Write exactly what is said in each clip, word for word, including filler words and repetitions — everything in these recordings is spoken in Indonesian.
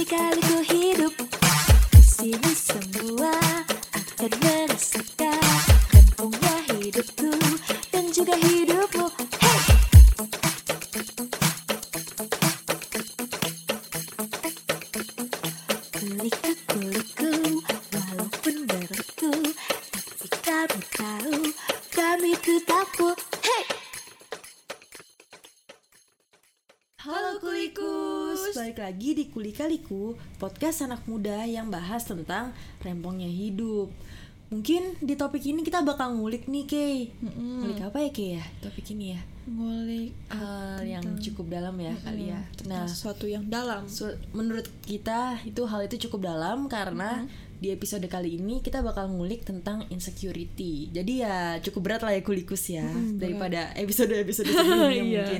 Kali-kaliku hidup di sini semua akan merasakan rempongnya hidupku dan juga hidupmu. Hey! Kuliku-kuliku walaupun beratku, tapi kamu tahu kami tetap full. Hey! Halo Kulikus, balik lagi di Kuli-Kaliku, podcast anak muda yang bahas tentang rempongnya hidup. Mungkin di topik ini kita bakal ngulik nih Kay. Mm-mm. Ngulik apa ya Kay ya topik ini ya? Ngulik Hal yang cukup dalam ya kali ya. Nah, Nah, sesuatu yang dalam. su- menurut kita itu hal itu cukup dalam karena di episode kali ini kita bakal ngulik tentang insecurity. Jadi ya cukup berat lah ya Kulikus ya, Mm-mm, daripada episode-episode sebelumnya Iya. mungkin.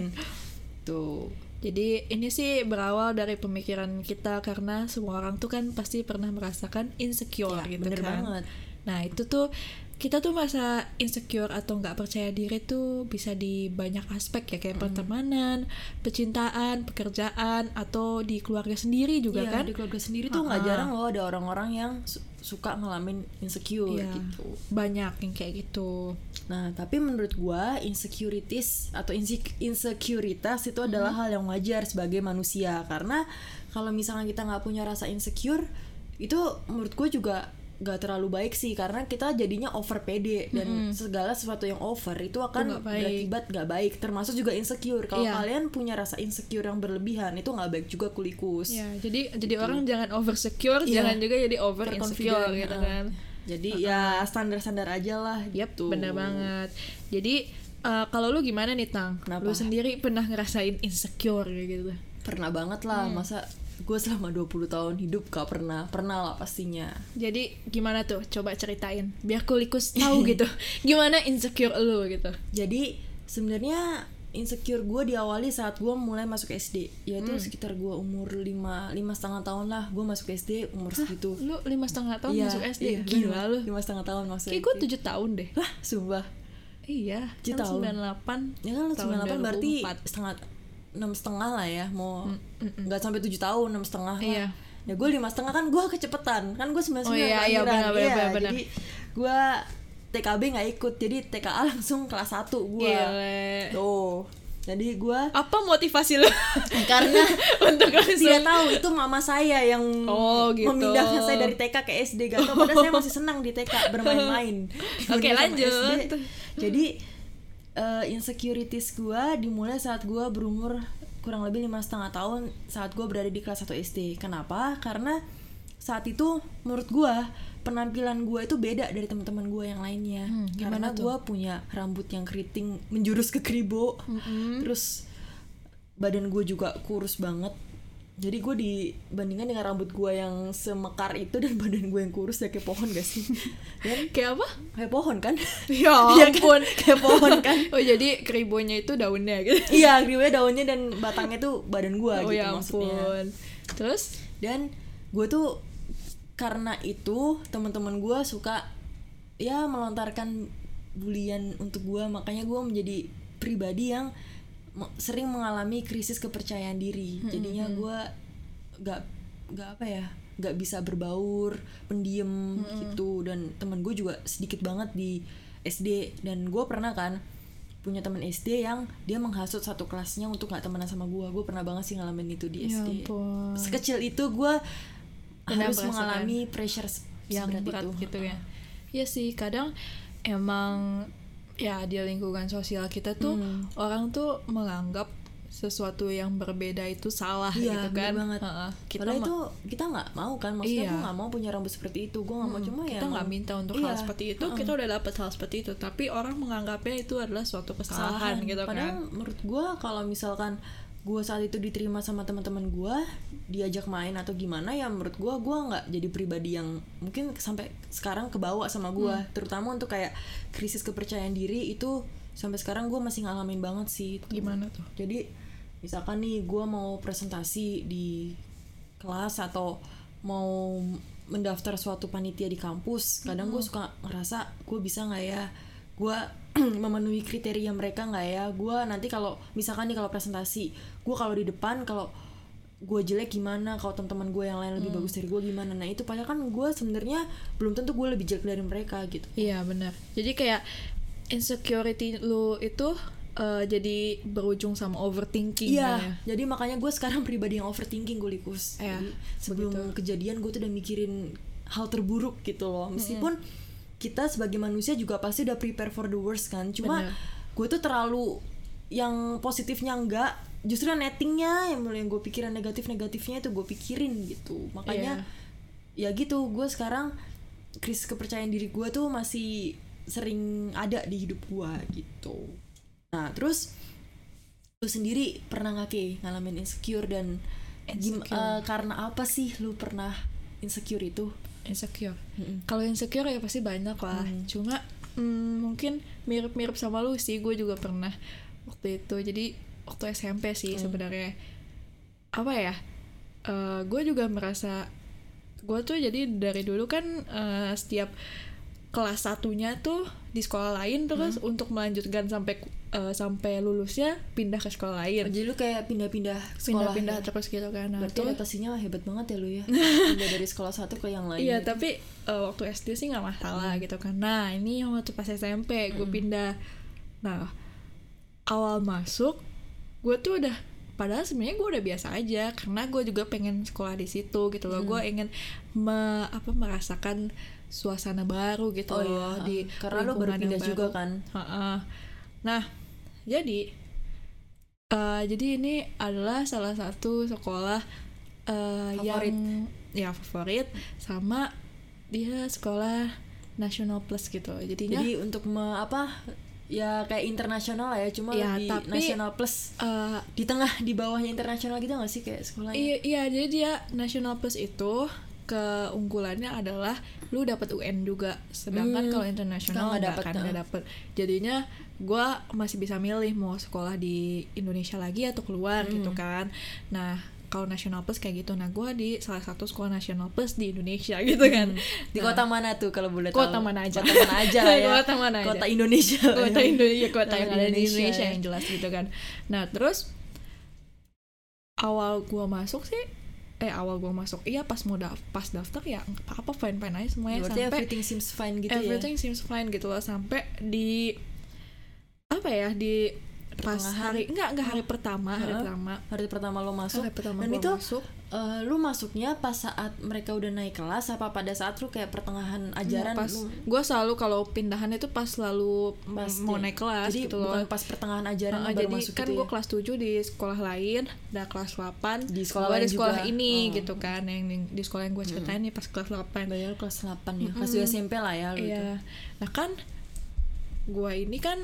Tuh. Jadi ini sih berawal dari pemikiran kita karena semua orang tuh kan pasti pernah merasakan insecure Ya, gitu bener kan. banget. Nah itu tuh kita tuh merasa insecure atau nggak percaya diri tuh bisa di banyak aspek ya kayak pertemanan, percintaan, pekerjaan atau di keluarga sendiri juga Iya, kan. di keluarga sendiri tuh nggak Ha-ha. jarang loh ada orang-orang yang su- suka ngalamin insecure Iya, gitu. banyak yang kayak gitu. Nah, tapi menurut gua insecurities atau insec- insecuritas itu adalah hal yang wajar sebagai manusia karena kalau misalnya kita nggak punya rasa insecure itu menurut gua juga nggak terlalu baik sih karena kita jadinya over pede dan segala sesuatu yang over itu akan nggak baik. berakibat nggak baik termasuk juga insecure. Kalau Iya. kalian punya rasa insecure yang berlebihan itu nggak baik juga Kulikus. Ya, jadi jadi orang jangan over secure, Iya. jangan juga jadi over insecure Overconfident, gitu uh. kan. Jadi ya standar-standar aja lah. Yap, gitu. bener banget. Jadi uh, kalau lu gimana nih Tang? Kenapa? Lu sendiri pernah ngerasain insecure kayak gitu? Pernah banget lah, Hmm. masa gue selama dua puluh tahun hidup gak pernah. Pernah lah pastinya. Jadi gimana tuh? Coba ceritain biar Kulikus tahu gitu. Gimana insecure lu gitu? Jadi sebenarnya insecure gue diawali saat gue mulai masuk S D. Yaitu Hmm. sekitar gue umur lima, lima setengah tahun lah. Gue masuk S D umur segitu. Lu lima setengah tahun Iya, masuk S D? iya, Gila lu. Lima setengah tahun masuk Kayak S D. gue tujuh tahun deh. Lah, sumpah. Iya, Tujuh kan tahun. sembilan puluh delapan. Ya kan tahun sembilan delapan berarti dua ribu empat. setengah enam setengah lah ya, mau mm, nggak sampai tujuh tahun, enam setengah lah. Iya. Ya gue lima setengah kan gue kecepetan, kan gue sembilan Oh sembilan iya, iya, kelahiran. benar, benar, Iya, benar, benar. jadi gue T K B nggak ikut, jadi T K A langsung kelas satu gue. Gile. Tuh, jadi gue Apa motivasi lu? karena Untuk langsung tidak tahu itu mama saya yang Oh, gitu. memindahkan saya dari T K ke S D, gak tau. Padahal saya masih senang di T K bermain-main. Oke, Dibanding sama lanjut. S D. Jadi uh, insecurities gue dimulai saat gue berumur kurang lebih lima setengah tahun saat gue berada di kelas satu S D. Kenapa? Karena saat itu menurut gue penampilan gue itu beda dari teman-teman gue yang lainnya. Hmm, Karena gimana tuh? gue punya rambut yang keriting menjurus ke kribo, terus badan gue juga kurus banget. Jadi gue dibandingkan dengan rambut gue yang semekar itu dan badan gue yang kurus ya kayak pohon gak sih? Dan Kayak apa? kayak pohon kan? Ya Iya kan? ampun. Kayak pohon kan? Oh jadi kribonya itu daunnya gitu. Iya, kribonya daunnya dan batangnya tuh badan gue Oh gitu ya maksudnya. ampun. Terus? Dan gue tuh karena itu teman-teman gue suka ya melontarkan bulian untuk gue, makanya gue menjadi pribadi yang me- sering mengalami krisis kepercayaan diri. Jadinya gue gak gak apa ya gak bisa berbaur, pendiam gitu. Dan temen gue juga sedikit banget di S D. Dan gue pernah kan punya teman S D yang dia menghasut satu kelasnya untuk gak temenan sama gue. Gue pernah banget sih ngalamin itu di Ya S D. ampun. Sekecil itu gue Pernah harus merasakan mengalami pressure se- Yang seberat berat itu gitu ya. Iya sih, kadang emang ya di lingkungan sosial kita tuh Hmm. orang tuh menganggap sesuatu yang berbeda itu salah Iya, gitu bener kan. banget. Ha-ha. Kita Padahal ma- itu kita nggak mau kan, maksudnya Iya. gue nggak mau punya rambut seperti itu, gue nggak mau, cuma ya kita nggak emang- minta untuk iya, hal seperti itu, heeh. kita udah dapet hal seperti itu, tapi orang menganggapnya itu adalah suatu kesalahan gitu Padahal kan. menurut gue kalau misalkan gue saat itu diterima sama teman-teman gue, diajak main atau gimana, ya menurut gue gue nggak jadi pribadi yang mungkin sampai sekarang kebawa sama gue. Hmm. Terutama untuk kayak krisis kepercayaan diri itu sampai sekarang gue masih ngalamin banget sih. Gimana tuh? Jadi misalkan nih gue mau presentasi di kelas atau mau mendaftar suatu panitia di kampus, kadang gue suka ngerasa gue bisa nggak ya, gue memenuhi kriteria mereka nggak ya, gue nanti kalau misalkan nih kalau presentasi gue kalau di depan, kalau gue jelek gimana, kalau teman-teman gue yang lain lebih Hmm. bagus dari gue gimana. Nah itu padahal kan gue sebenarnya belum tentu gue lebih jelek dari mereka gitu. Iya benar. Jadi kayak insecurity lu itu uh, jadi berujung sama overthinking. Iya, ya. jadi makanya gue sekarang pribadi yang overthinking gue likus. Iya, Jadi sebelum begitu. kejadian gue tuh udah mikirin hal terburuk gitu loh. Meskipun kita sebagai manusia juga pasti udah prepare for the worst kan. Cuma Bener. gue tuh terlalu yang positifnya enggak, justru nettingnya yang mulai yang gue pikiran negatif-negatifnya itu gue pikirin gitu. Makanya ya gitu, gue sekarang krisis kepercayaan diri gue tuh masih sering ada di hidup gue gitu. Nah terus lu sendiri pernah nggak Ki ngalamin insecure dan gim- Insecure. eh, karena apa sih lu pernah insecure itu? Insecure. Mm-mm. Kalau insecure ya pasti banyak lah. Hmm. Cuma mm, mungkin mirip-mirip sama lu sih. Gue juga pernah waktu itu. Jadi waktu S M P sih Hmm. sebenarnya. Apa ya? Eh, gue juga merasa gue tuh jadi dari dulu kan eh, setiap kelas satunya tuh di sekolah lain terus untuk melanjutkan sampai eh, sampai lulusnya pindah ke sekolah lain. Jadi lu kayak pindah-pindah sekolah. Pindah-pindah ya? terus gitu kan. Nah, Berarti tuh- adaptasinya hebat banget ya lu ya. Pindah dari sekolah satu ke yang lain. Iya, gitu. tapi uh, waktu S D sih nggak masalah gitu kan. Nah, ini yang waktu pas S M P gue pindah. Nah, awal masuk gue tuh udah, padahal sebenarnya gue udah biasa aja karena gue juga pengen sekolah di situ gitu loh. Gue ingin me, apa merasakan suasana baru gitu Oh loh iya, di karena lu baru lingkungan yang pindah juga baru. kan. Ha-ha. Nah, jadi uh, jadi ini adalah salah satu sekolah uh, Favorit. yang ya favorit, sama dia sekolah nasional plus gitu. Jadinya Jadi untuk me, apa ya kayak internasional lah ya, cuma Ya, lebih tapi- nasional plus uh, di tengah di bawahnya internasional gitu nggak sih kayak sekolahnya? iya, iya jadi dia nasional plus itu keunggulannya adalah lu dapat U N juga, sedangkan Hmm, kalau internasional nggak nggak dapet, kan uh. nggak dapet. Jadinya gue masih bisa milih mau sekolah di Indonesia lagi atau keluar gitu kan. Nah kalau nasional plus kayak gitu, nah gue di salah satu sekolah nasional plus di Indonesia gitu kan. Di Nah, kota mana tuh kalau boleh tahu? Kota mana aja. Kota mana aja lah ya. Kota mana aja. Kota Indonesia. lah kota ya. Indonesia, kota Nah, yang di ada di Indonesia, Indonesia ya. yang jelas gitu kan. Nah terus awal gua masuk sih, eh awal gua masuk, iya pas mau da- pas daftar ya apa apa fine fine aja semuanya. Berarti sampai everything seems fine gitu everything ya. seems fine gitu loh, sampai di apa ya di pas Pertengahan. hari enggak enggak hari pertama hari Heeh. pertama Hari pertama lo masuk. hari pertama Dan gua itu masuk. eh, lu masuknya pas saat mereka udah naik kelas apa pada saat lu kayak pertengahan ajaran pas lu? gue selalu kalau pindahan itu pas selalu Pas mau di- naik kelas Jadi gitu loh. bukan pas pertengahan ajaran Uh, lu baru jadi masuk kan gitu gue ya? kelas tujuh di sekolah lain, udah kelas delapan Di sekolah gua lain di sekolah juga. ini Oh. gitu kan, yang di, di sekolah yang gue ceritain nih pas kelas delapan. Bayar kelas delapan ya. Kelas dua S M P lah ya lu itu. Iya, nah kan gue ini kan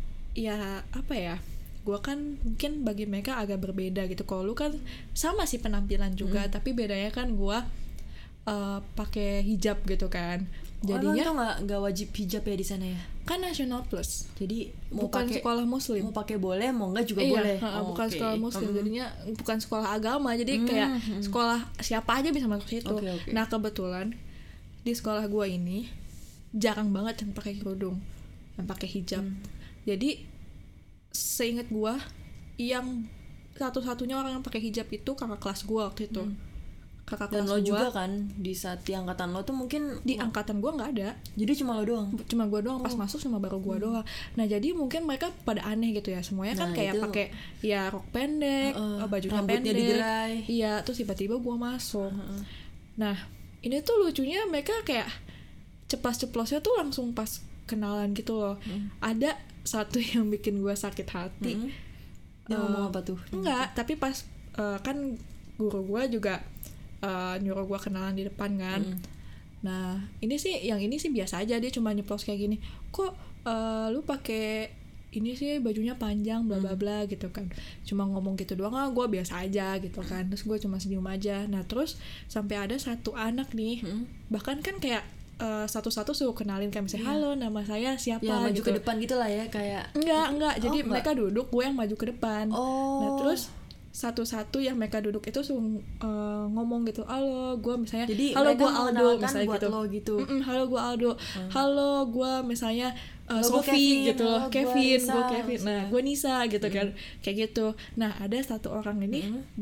ya apa ya, gue kan mungkin bagi mereka agak berbeda gitu. Kalau lu kan sama sih penampilan juga, tapi bedanya kan gue uh, pakai hijab gitu kan. Jadinya Jadinya tuh nggak nggak wajib hijab ya di sana ya. kan nasional plus, Jadi mau bukan pakai sekolah muslim. mau pakai boleh, mau enggak juga Iya, boleh. ha, Oh, bukan oke. sekolah muslim, Mm. jadinya bukan sekolah agama, jadi kayak sekolah siapa aja bisa masuk situ. Oke, oke. Nah kebetulan di sekolah gua ini jarang banget yang pakai kerudung, yang pakai hijab. Hmm. Jadi seingat gua yang satu-satunya orang yang pakai hijab itu kakak kelas gua waktu itu. Kakak Dan kelas lo gua juga kan di saat di angkatan lo tuh mungkin di angkatan gua nggak ada. jadi cuma lo doang. Cuma gua doang, pas masuk cuma baru gua doang. Nah jadi mungkin mereka pada aneh gitu ya, semuanya kan Nah, kayak itu. pakai ya rok pendek, Heeh, uh, bajunya rambutnya pendek, digerai. iya, terus tiba-tiba gua masuk. Nah ini tuh lucunya mereka kayak ceplas-ceplosnya tuh langsung pas kenalan gitu loh. Ada satu yang bikin gua sakit hati. Mm. Dia Eh, ngomong apa tuh? Enggak, tapi pas uh, kan guru gua juga uh, nyuruh gua kenalan di depan kan. Mm. Nah, ini sih yang ini sih biasa aja, dia cuma nyeplos kayak gini. Kok uh, lu pakai ini sih bajunya panjang bla bla bla gitu kan. Cuma ngomong gitu doang, ah gua biasa aja gitu kan. Terus gua cuma senyum aja. Nah, terus sampai ada satu anak nih, Mm. bahkan kan kayak uh, satu-satu suruh kenalin kayak misalnya, halo nama saya siapa Ya maju gitu. ke depan gitu lah ya kayak. Enggak, enggak. Jadi enggak. mereka duduk, gue yang maju ke depan. Oh. Nah, terus satu-satu yang mereka duduk itu suruh uh, ngomong gitu, halo, gue misalnya, Jadi halo mereka gue Aldo mengenalkan misalnya buat gitu. lo gitu. Mm-mm, halo gue Aldo, halo gue misalnya uh, Halo, gua Sofi Kevin. gitu loh, Halo, gua Kevin, Risa, gue Kevin, nah maksudnya. gue Nisa gitu kan, kayak gitu. Nah ada satu orang ini dia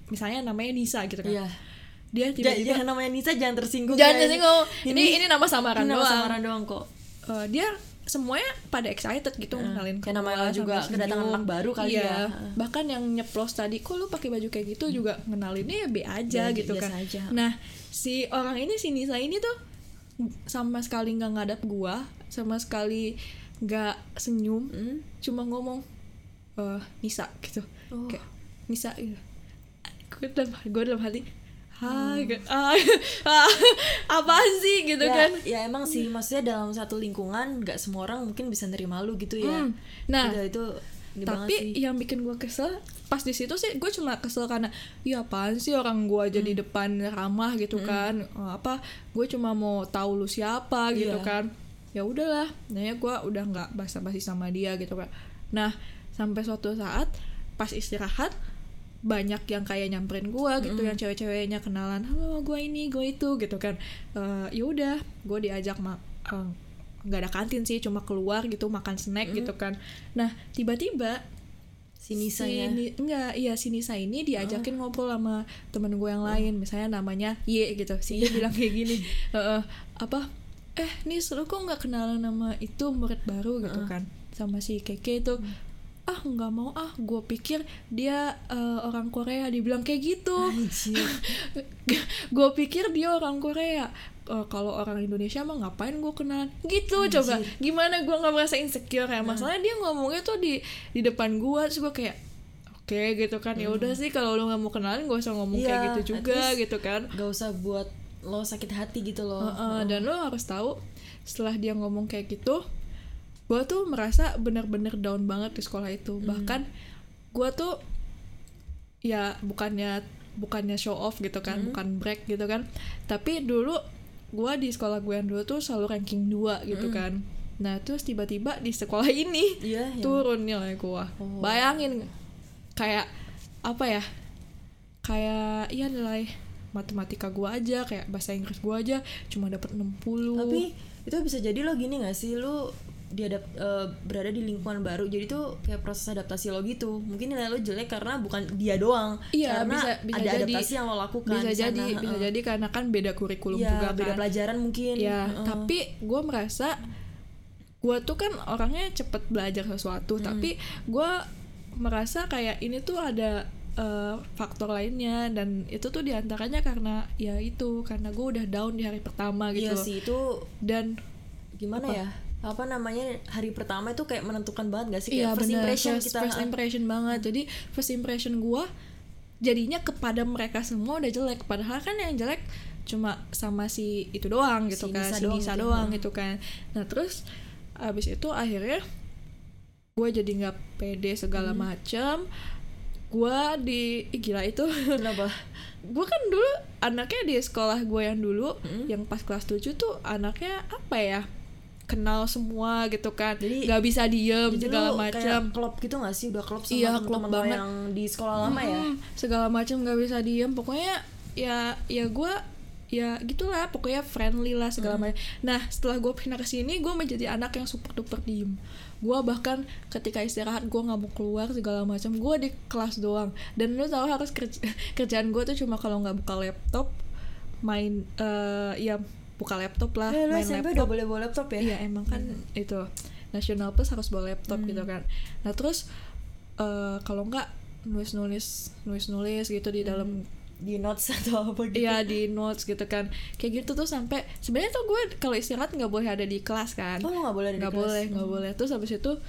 misalnya namanya Nisa gitu kan. Iya. Dia Jangan, tiba-tiba jangan namanya Nisa jangan tersinggung. jangan ya. tersinggung. Ini ini nama samaran Ini nama doang. samaran doang kok. Uh, dia semuanya pada excited gitu Uh, kenalin kayak namanya gua, juga sampai kedatangan senyum. anak baru kali Iya. ya. Bahkan yang nyeplos tadi, kok lu pakai baju kayak gitu juga ngenalinnya ya be aja Biasa- gitu biasa kan. aja. Nah, si orang ini si Nisa ini tuh sama sekali nggak ngadap gua, sama sekali nggak senyum, Hmm? cuma ngomong eh Nisa gitu. Oh. Kayak Nisa gitu. Gue dalam gue dalam hati Hai, hmm. ah, ah, apaan sih gitu ya, kan. ya emang sih maksudnya dalam satu lingkungan nggak semua orang mungkin bisa nerima lu gitu ya. Hmm. Nah, itu, itu ini banget tapi sih. yang bikin gue kesel pas di situ sih gue cuma kesel karena ya apaan sih orang gue jadi Hmm. depan ramah gitu kan. Eh, apa gue cuma mau tahu lu siapa gitu Iya. kan. Ya udahlah, nah ya gue udah nggak basa-basi sama dia gitu kan. Nah sampai suatu saat pas istirahat banyak yang kayak nyamperin gue gitu, Mm. yang cewek-ceweknya kenalan, halo gue ini gue itu gitu kan. Uh, ya udah gue diajak mak uh, nggak ada kantin sih, cuma keluar gitu makan snack Mm. gitu kan. Nah tiba-tiba Si Nisa ya. Ni- enggak, iya si Nisa ini diajakin ngobrol sama temen gue yang lain, misalnya namanya Y gitu. Si Y bilang kayak gini, "Eh, eh, apa? Eh, Nis, lu kok nggak kenalan nama itu murid baru gitu kan? Sama si Keke itu." Ah nggak mau ah, gue pikir dia uh, orang Korea. Dibilang kayak gitu. Anjir. Gue pikir dia orang Korea. Uh, kalau orang Indonesia mah ngapain gue kenalan gitu. Anjir. Coba gimana gue nggak merasa insecure ya. Masalahnya dia ngomongnya tuh di di depan gue, terus gue kayak oke okay, gitu kan. Ya udah sih kalau lu nggak mau kenalan gak usah ngomong Iya, kayak gitu juga at least gitu kan. Gak usah buat lo sakit hati gitu loh. Uh, uh, dan lo harus tahu setelah dia ngomong kayak gitu, gue tuh merasa bener-bener down banget di sekolah itu. Hmm. Bahkan gue tuh ya bukannya bukannya show off gitu kan, Hmm. bukan brag gitu kan, tapi dulu gue di sekolah gue yang dulu tuh selalu ranking dua gitu Hmm. kan. Nah terus tiba-tiba di sekolah ini Iya, yang- turun nilai gue. Oh. Bayangin kayak apa ya, kayak ya nilai matematika gue aja, kayak bahasa Inggris gue aja cuma dapat enam puluh. Tapi itu bisa jadi lo gini gak sih, lo diadap uh, berada di lingkungan baru, jadi tuh kayak proses adaptasi lo gitu. Mungkin nilai lo jelek karena bukan dia doang, Iya, karena bisa bisa ada jadi, adaptasi yang lo lakukan bisa di sana. jadi bisa Heeh. jadi karena kan beda kurikulum Iya, juga beda kan. pelajaran mungkin. Ya, Heeh. tapi gue merasa gue tuh kan orangnya cepet belajar sesuatu, Mm. tapi gue merasa kayak ini tuh ada uh, faktor lainnya, dan itu tuh diantaranya karena ya itu karena gue udah down di hari pertama gitu Iya loh. sih, itu Dan gimana Apa? ya, apa namanya, hari pertama itu kayak menentukan banget gak sih, iya kayak first bener, impression first, kita. first impression banget. Jadi first impression gue jadinya kepada mereka semua udah jelek, padahal kan yang jelek cuma sama si itu doang gitu Si kan, Nisa si doang Nisa gitu. doang Hmm. gitu kan. Nah terus abis itu akhirnya gue jadi nggak pede segala Hmm. macam. Gue di ih, gila itu Kenapa? gue kan dulu anaknya di sekolah gue yang dulu Hmm. yang pas kelas tujuh tuh anaknya apa ya, kenal semua gitu kan, Jadi- nggak bisa diem Jadi segala lo macam. kayak klop gitu gak sih, udah klop sama Iya, temen-temen klop lo banget. yang di sekolah lama ya. Mm, segala macam nggak bisa diem, pokoknya ya ya gue ya gitulah, pokoknya friendly lah segala macam. Nah setelah gue pindah ke sini gue menjadi anak yang super duper diem. Gue bahkan ketika istirahat gue nggak mau keluar segala macam, gue di kelas doang. Dan lu tahu harus kerja, kerjaan gue tuh cuma kalau nggak buka laptop main eh ya buka laptop lah, Eh, lo main S M P laptop. udah boleh bawa laptop ya? Iya emang kan itu National Plus harus bawa laptop Hmm. gitu kan. Nah terus eh, kalau nggak nulis nulis nulis nulis gitu di dalam, Di notes atau apa gitu. iya di notes gitu kan, kayak gitu tuh sampai sebenarnya tuh gue kalau istirahat nggak boleh ada di kelas kan. Oh, lo gak boleh ada di Nggak kelas? boleh nggak Hmm. boleh. Terus habis itu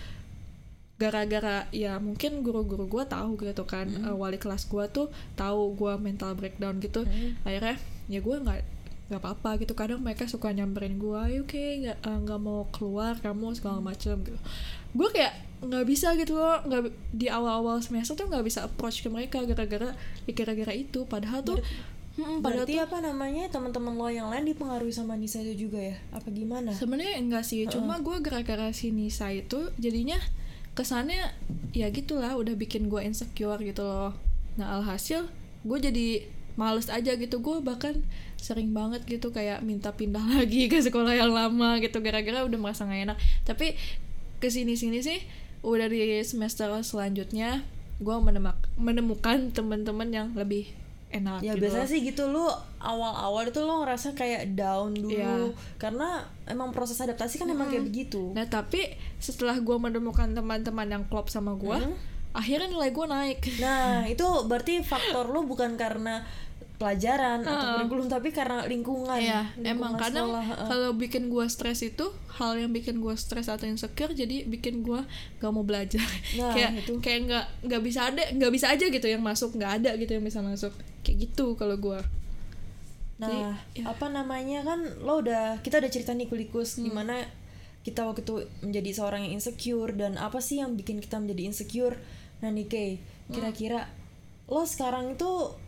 gara-gara ya mungkin guru-guru gue tahu gitu kan, Hmm. eh, wali kelas gue tuh tahu gue mental breakdown gitu. Hmm. Akhirnya ya gue nggak nggak apa-apa gitu, kadang mereka suka nyamperin gue, ayo oke nggak eh, nggak mau keluar kamu segala macem gitu. Gue kayak nggak bisa gitu loh, nggak di awal-awal semester tuh nggak bisa approach ke mereka gara-gara ya gara-gara itu. Padahal tuh mm, padahal Berarti tuh apa namanya, teman-teman lo yang lain dipengaruhi sama Nisa itu juga ya? Apa gimana? sebenarnya enggak sih, cuma gue gara-gara si Nisa itu jadinya kesannya ya gitulah, udah bikin gue insecure gitu loh. Nah alhasil gue jadi males aja gitu, gue bahkan sering banget gitu kayak minta pindah lagi ke sekolah yang lama gitu gara-gara udah merasa gak enak. Tapi kesini-sini sih udah di semester selanjutnya gue menemak menemukan teman-teman yang lebih enak Ya gitu biasanya loh. sih gitu, lu awal-awal itu lo ngerasa kayak down dulu Iya. karena emang proses adaptasi kan emang kayak begitu. Nah tapi setelah gue menemukan teman-teman yang klop sama gue, Hmm. akhirnya nilai gue naik. Nah itu berarti faktor lo bukan karena pelajaran atau Heeh. kurikulum tapi karena lingkungan. Iya, lingkungan emang kadang sekolah, heeh. kalau bikin gue stres itu hal yang bikin gue stres atau insecure, jadi bikin gue gak mau belajar. Nah, kayak itu. kayak nggak nggak bisa ada nggak bisa aja gitu yang masuk, nggak ada gitu yang bisa masuk kayak gitu kalau gue. Nah, Jadi, ya. apa namanya kan lo udah kita udah cerita nih Kulikus Hmm. gimana kita waktu itu menjadi seorang yang insecure dan apa sih yang bikin kita menjadi insecure. Nah, Nike, kira-kira lo sekarang itu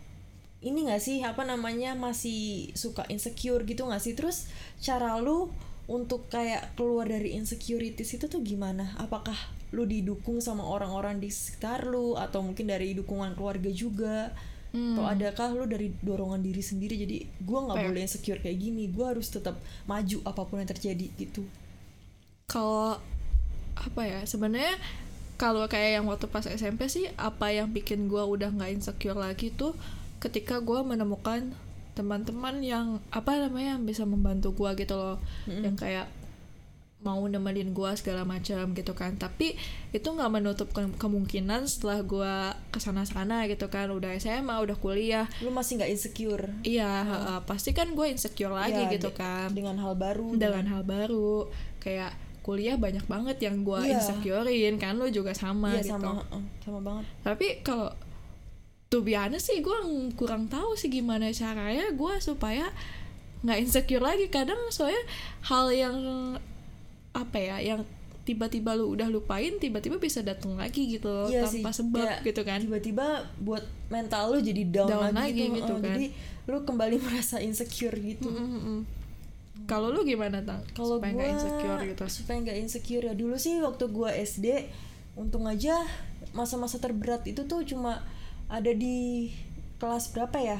ini gak sih apa namanya masih suka insecure gitu gak sih? Terus cara lo untuk kayak keluar dari insecurities itu tuh gimana? Apakah lo didukung sama orang-orang di sekitar lo atau mungkin dari dukungan keluarga juga? Hmm. Atau adakah lu dari dorongan diri sendiri jadi gue nggak Apa ya? boleh insecure kayak gini, gue harus tetap maju apapun yang terjadi gitu. Kalau apa ya sebenarnya kalau kayak yang waktu pas S M P sih, apa yang bikin gue udah nggak insecure lagi tuh ketika gue menemukan teman-teman yang apa namanya yang bisa membantu gue gitu loh, Mm-mm. yang kayak mau nemenin gue segala macam gitu kan. Tapi itu nggak menutup ke- kemungkinan setelah gue kesana-sana gitu kan, udah S M A udah kuliah, Lu masih nggak insecure iya uh, pasti kan gue insecure lagi Ya, gitu de- kan dengan hal baru, dengan hal baru. Kayak kuliah banyak banget yang gue Iya. insecurein kan, lo juga sama iya gitu. sama uh, sama banget. Tapi kalau tuh biasa sih gue kurang tahu sih gimana caranya gue supaya nggak insecure lagi. Kadang soalnya hal yang apa ya yang tiba-tiba lu udah lupain tiba-tiba bisa datang lagi gitu loh, Iya tanpa sih, sebab kayak gitu kan. tiba-tiba buat mental lu jadi down, Down lagi, lagi gitu, gitu uh, kan. jadi lu kembali merasa insecure gitu. Mm-mm-mm. Kalau lu gimana Tang? Kalau Supaya gue nggak insecure gitu. supaya nggak insecure ya dulu sih waktu gue S D, untung aja masa-masa terberat itu tuh cuma ada di kelas berapa ya,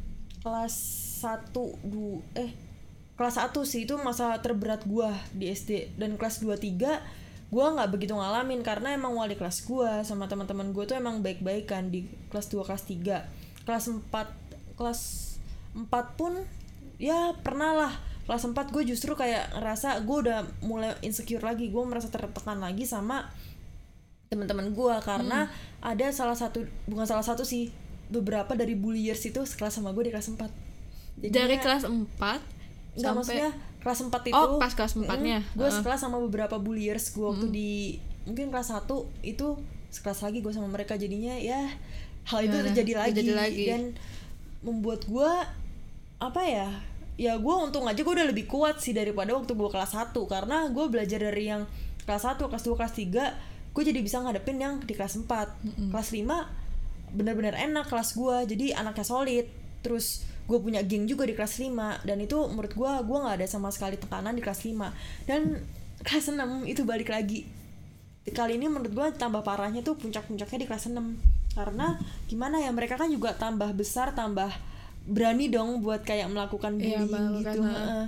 kelas satu du eh kelas satu sih, itu masa terberat gue di S D. Dan kelas dua tiga gue nggak begitu ngalamin karena emang wali kelas gue sama teman-teman gue tuh emang baik-baikan. Di kelas dua kelas tiga kelas empat kelas empat pun ya pernah lah. Kelas empat gue justru kayak ngerasa gue udah mulai insecure lagi, gue merasa tertekan lagi sama teman-teman gue karena Hmm. ada salah satu, bukan salah satu sih, beberapa dari bulliers itu sekelas sama gue di kelas empat. Dari kelas empat Enggak, sampai maksudnya kelas empat itu Oh, pas kelas empatnya. gue Heeh. sekelas sama beberapa bulliers gue waktu di mungkin kelas satu itu sekelas lagi gue sama mereka, jadinya ya hal itu Gimana? terjadi lagi, Terjadi lagi. dan membuat gue apa ya ya gue untung aja gue udah lebih kuat sih daripada waktu gue kelas satu, karena gue belajar dari yang kelas satu, kelas dua, kelas tiga gue jadi bisa ngadepin yang di kelas empat. Kelas lima benar-benar enak kelas gue, jadi anaknya solid, terus gue punya geng juga di kelas lima, dan itu menurut gue gue nggak ada sama sekali tekanan di kelas lima. Dan kelas enam itu balik lagi, kali ini menurut gue tambah parahnya tuh puncak-puncaknya di kelas enam, karena gimana ya, mereka kan juga tambah besar, tambah berani dong buat kayak melakukan Iya, bullying melakukan, gitu. ha. Heeh.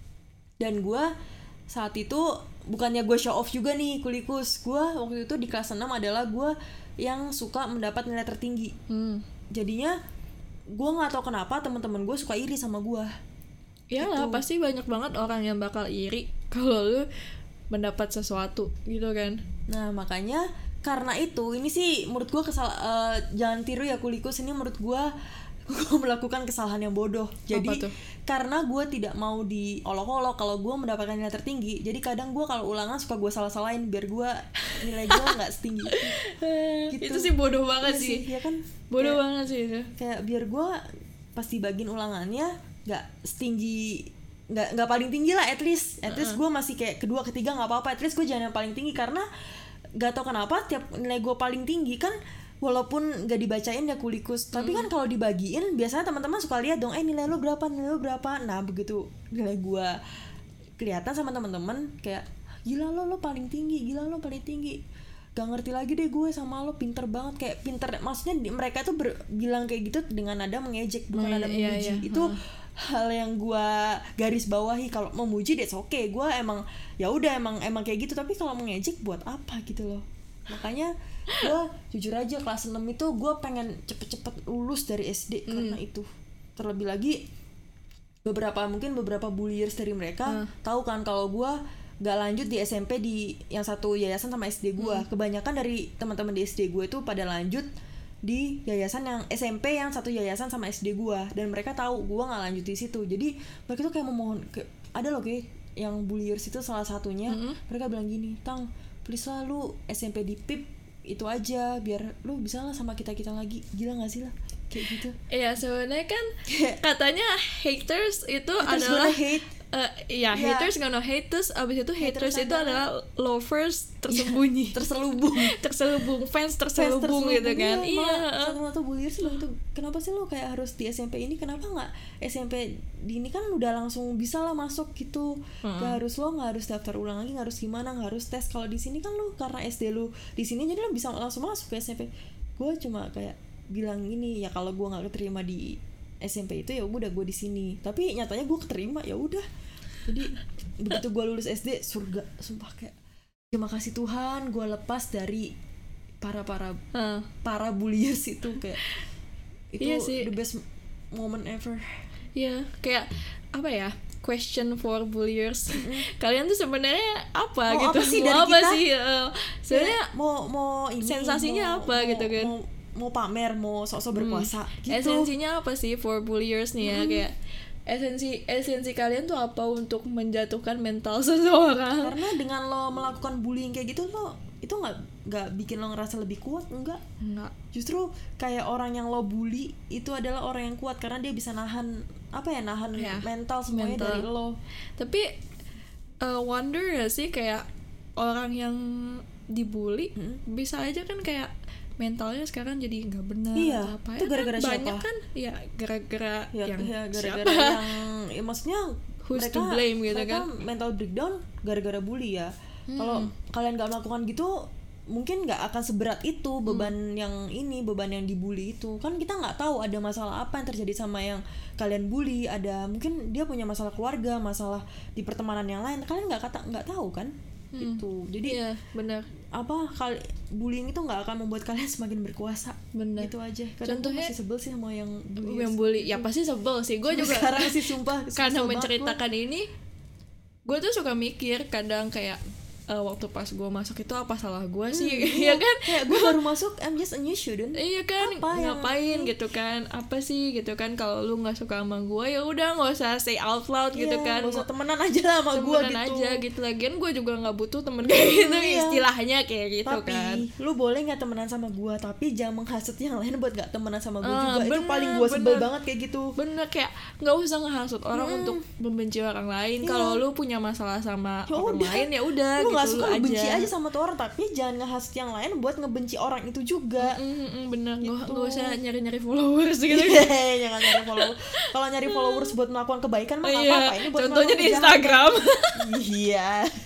Dan gue saat itu bukannya gue show off juga nih Kulikus, gue waktu itu di kelas enam adalah gue yang suka mendapat nilai tertinggi. Hmm. Jadinya gue nggak tahu kenapa teman-teman gue suka iri sama gue. Iyalah, Gitu. pasti banyak banget orang yang bakal iri kalau lu mendapat sesuatu gitu kan. Nah makanya karena itu, ini sih menurut gue kesal eh, jangan tiru ya Kulikus, ini menurut gue gue melakukan kesalahan yang bodoh. Jadi Apa tuh? karena gue tidak mau diolok-olok kalau gue mendapatkan nilai tertinggi, jadi kadang gue kalau ulangan suka gue salah-salahin biar gue nilai gue nggak setinggi itu. Gitu. Itu sih bodoh banget Iya sih. ya kan, Bodoh kayak, banget sih itu. kayak biar gue pas dibagiin ulangannya nggak setinggi, nggak nggak paling tinggi lah, at least at least gue masih kayak kedua ketiga nggak apa-apa, at least gue jangan yang paling tinggi, karena nggak tau kenapa tiap nilai gue paling tinggi kan walaupun nggak dibacain ya Kulikus, tapi kan kalau dibagiin biasanya teman-teman suka lihat dong, eh nilai lo berapa, nilai lo berapa. Nah begitu nilai gue kelihatan sama teman-teman kayak gila lo lo paling tinggi, gila lo paling tinggi, gak ngerti lagi deh gue sama lo, pinter banget, kayak pinter, maksudnya di- mereka tuh ber- bilang kayak gitu dengan nada mengejek, bukan Iya, nada iya, memuji. iya. Itu Heeh. hal yang gue garis bawahi. Kalau memuji that's okay, gue emang ya udah emang emang kayak gitu, tapi kalau mengejek buat apa gitu loh. Makanya gue jujur aja kelas enam itu gue pengen cepet-cepet lulus dari S D karena Hmm. itu. Terlebih lagi beberapa mungkin beberapa bulliers dari mereka Hmm. tahu kan kalau gue gak lanjut di S M P di yang satu yayasan sama S D gue. Hmm. Kebanyakan dari teman-teman di S D gue itu pada lanjut di yayasan yang S M P yang satu yayasan sama S D gue, dan mereka tahu gue nggak lanjut di situ. Jadi mereka tuh kayak memohon, kayak, ada loh kayak yang bulliers itu salah satunya, Mm-mm. mereka bilang gini, Tang please lah lu S M P di P I P itu aja biar lu bisa lah sama kita kita lagi. Gila nggak sih lah kayak gitu. Iya sebenarnya kan katanya haters itu Haters adalah gonna hate. eh, iya Iya. haters gonna hate, terus abis itu haters, Haters itu adalah- adalah lovers tersembunyi, terselubung terselubung, fans Fans terselubung gitu kan. Iya, Iya. malah satu-satu bulliers bilang tuh kenapa sih lo kayak harus di S M P ini, kenapa nggak S M P di ini kan udah langsung bisa lah masuk gitu. Mm-mm. Gak harus lo nggak harus daftar ulang lagi, nggak harus gimana, nggak harus tes. Kalau di sini kan lo karena S D lo di sini jadi lo bisa langsung masuk ke S M P. Gue cuma kayak bilang ini ya, kalau gue nggak keterima di S M P itu ya udah gue di sini, tapi nyatanya gue keterima ya udah. Jadi begitu gue lulus S D surga, sumpah kayak terima kasih Tuhan gue lepas dari para para Heeh. para bulliers itu, kayak itu Iya sih. the best moment ever. Iya, kayak apa ya? Question for bulliers. Kalian tuh sebenarnya apa Mau gitu? apa sih Mau dari apa kita? sih? Eh, sebenarnya Kayak mau mau ini sensasinya mau- apa mau- gitu kan? mau, mau pamer, mau sok-sok berkuasa gitu. esensinya apa sih for bulliers nih ya? Kayak esensi esensi kalian tuh apa untuk menjatuhkan mental seseorang? Karena dengan lo melakukan bullying kayak gitu, lo itu nggak nggak bikin lo ngerasa lebih kuat, enggak. Enggak. Justru kayak orang yang lo bully itu adalah orang yang kuat karena dia bisa nahan apa ya, nahan Ya, mental semuanya mental. dari lo. Tapi uh, wonder gak sih kayak orang yang dibully Hmm. bisa aja kan kayak mentalnya sekarang jadi nggak benar Iya, atau apa itu ya gara-gara kan banyak siapa? kan ya gara-gara Ya, yang ya gara-gara siapa yang ya, maksudnya Who's mereka to blame gitu mereka kan? mental breakdown gara-gara bully ya. Hmm. Kalau kalian nggak melakukan gitu mungkin nggak akan seberat itu beban Hmm. yang ini, beban yang dibully itu. Kan kita nggak tahu ada masalah apa yang terjadi sama yang kalian bully, ada mungkin dia punya masalah keluarga, masalah di pertemanan yang lain, kalian nggak kata nggak tahu kan. Hmm. Gitu. Jadi iya benar apa kali bullying itu nggak akan membuat kalian semakin berkuasa. benar Itu aja. Kadang gue Contohnya- masih sebel sih sama yang bully. yang bully ya pasti sebel sih gue juga sekarang sih sumpah karena sebel banget menceritakan ini gue tuh suka mikir kadang kayak eh, waktu pas gue masuk itu apa salah gue sih ya kan kayak gue baru masuk I'm just a new student. iya kan Apa yang ngapain ini? gitu kan apa sih gitu kan kalau lu nggak suka sama gue ya udah nggak usah say out loud gitu Iya, kan nggak usah temenan aja lah sama gue temenan gitu aja gitu lagian gue juga nggak butuh temen kayak gitu Iya. istilahnya kayak gitu tapi kan lu boleh nggak temenan sama gue, tapi jangan menghasut yang lain buat gak temenan sama gue Ah, juga. Itu bener, paling gue sebel bener. banget kayak gitu. bener kayak nggak usah ngehasut orang Mm. untuk membenci orang lain Iya. kalau lu punya masalah sama Ya orang udah. lain ya udah Lu gitu nggak suka lu lu benci aja, aja sama tuh orang, tapi jangan ngehasut yang lain buat ngebenci orang itu juga. Mm, mm, mm, bener nggak Gitu. nggak usah nyari nyari followers gitu Iya, jangan nyari follow. Kalau nyari followers buat melakukan kebaikan mah nggak Iya, apa-apa. Ini buat contohnya di melakukan Instagram. kejahatan. Iya,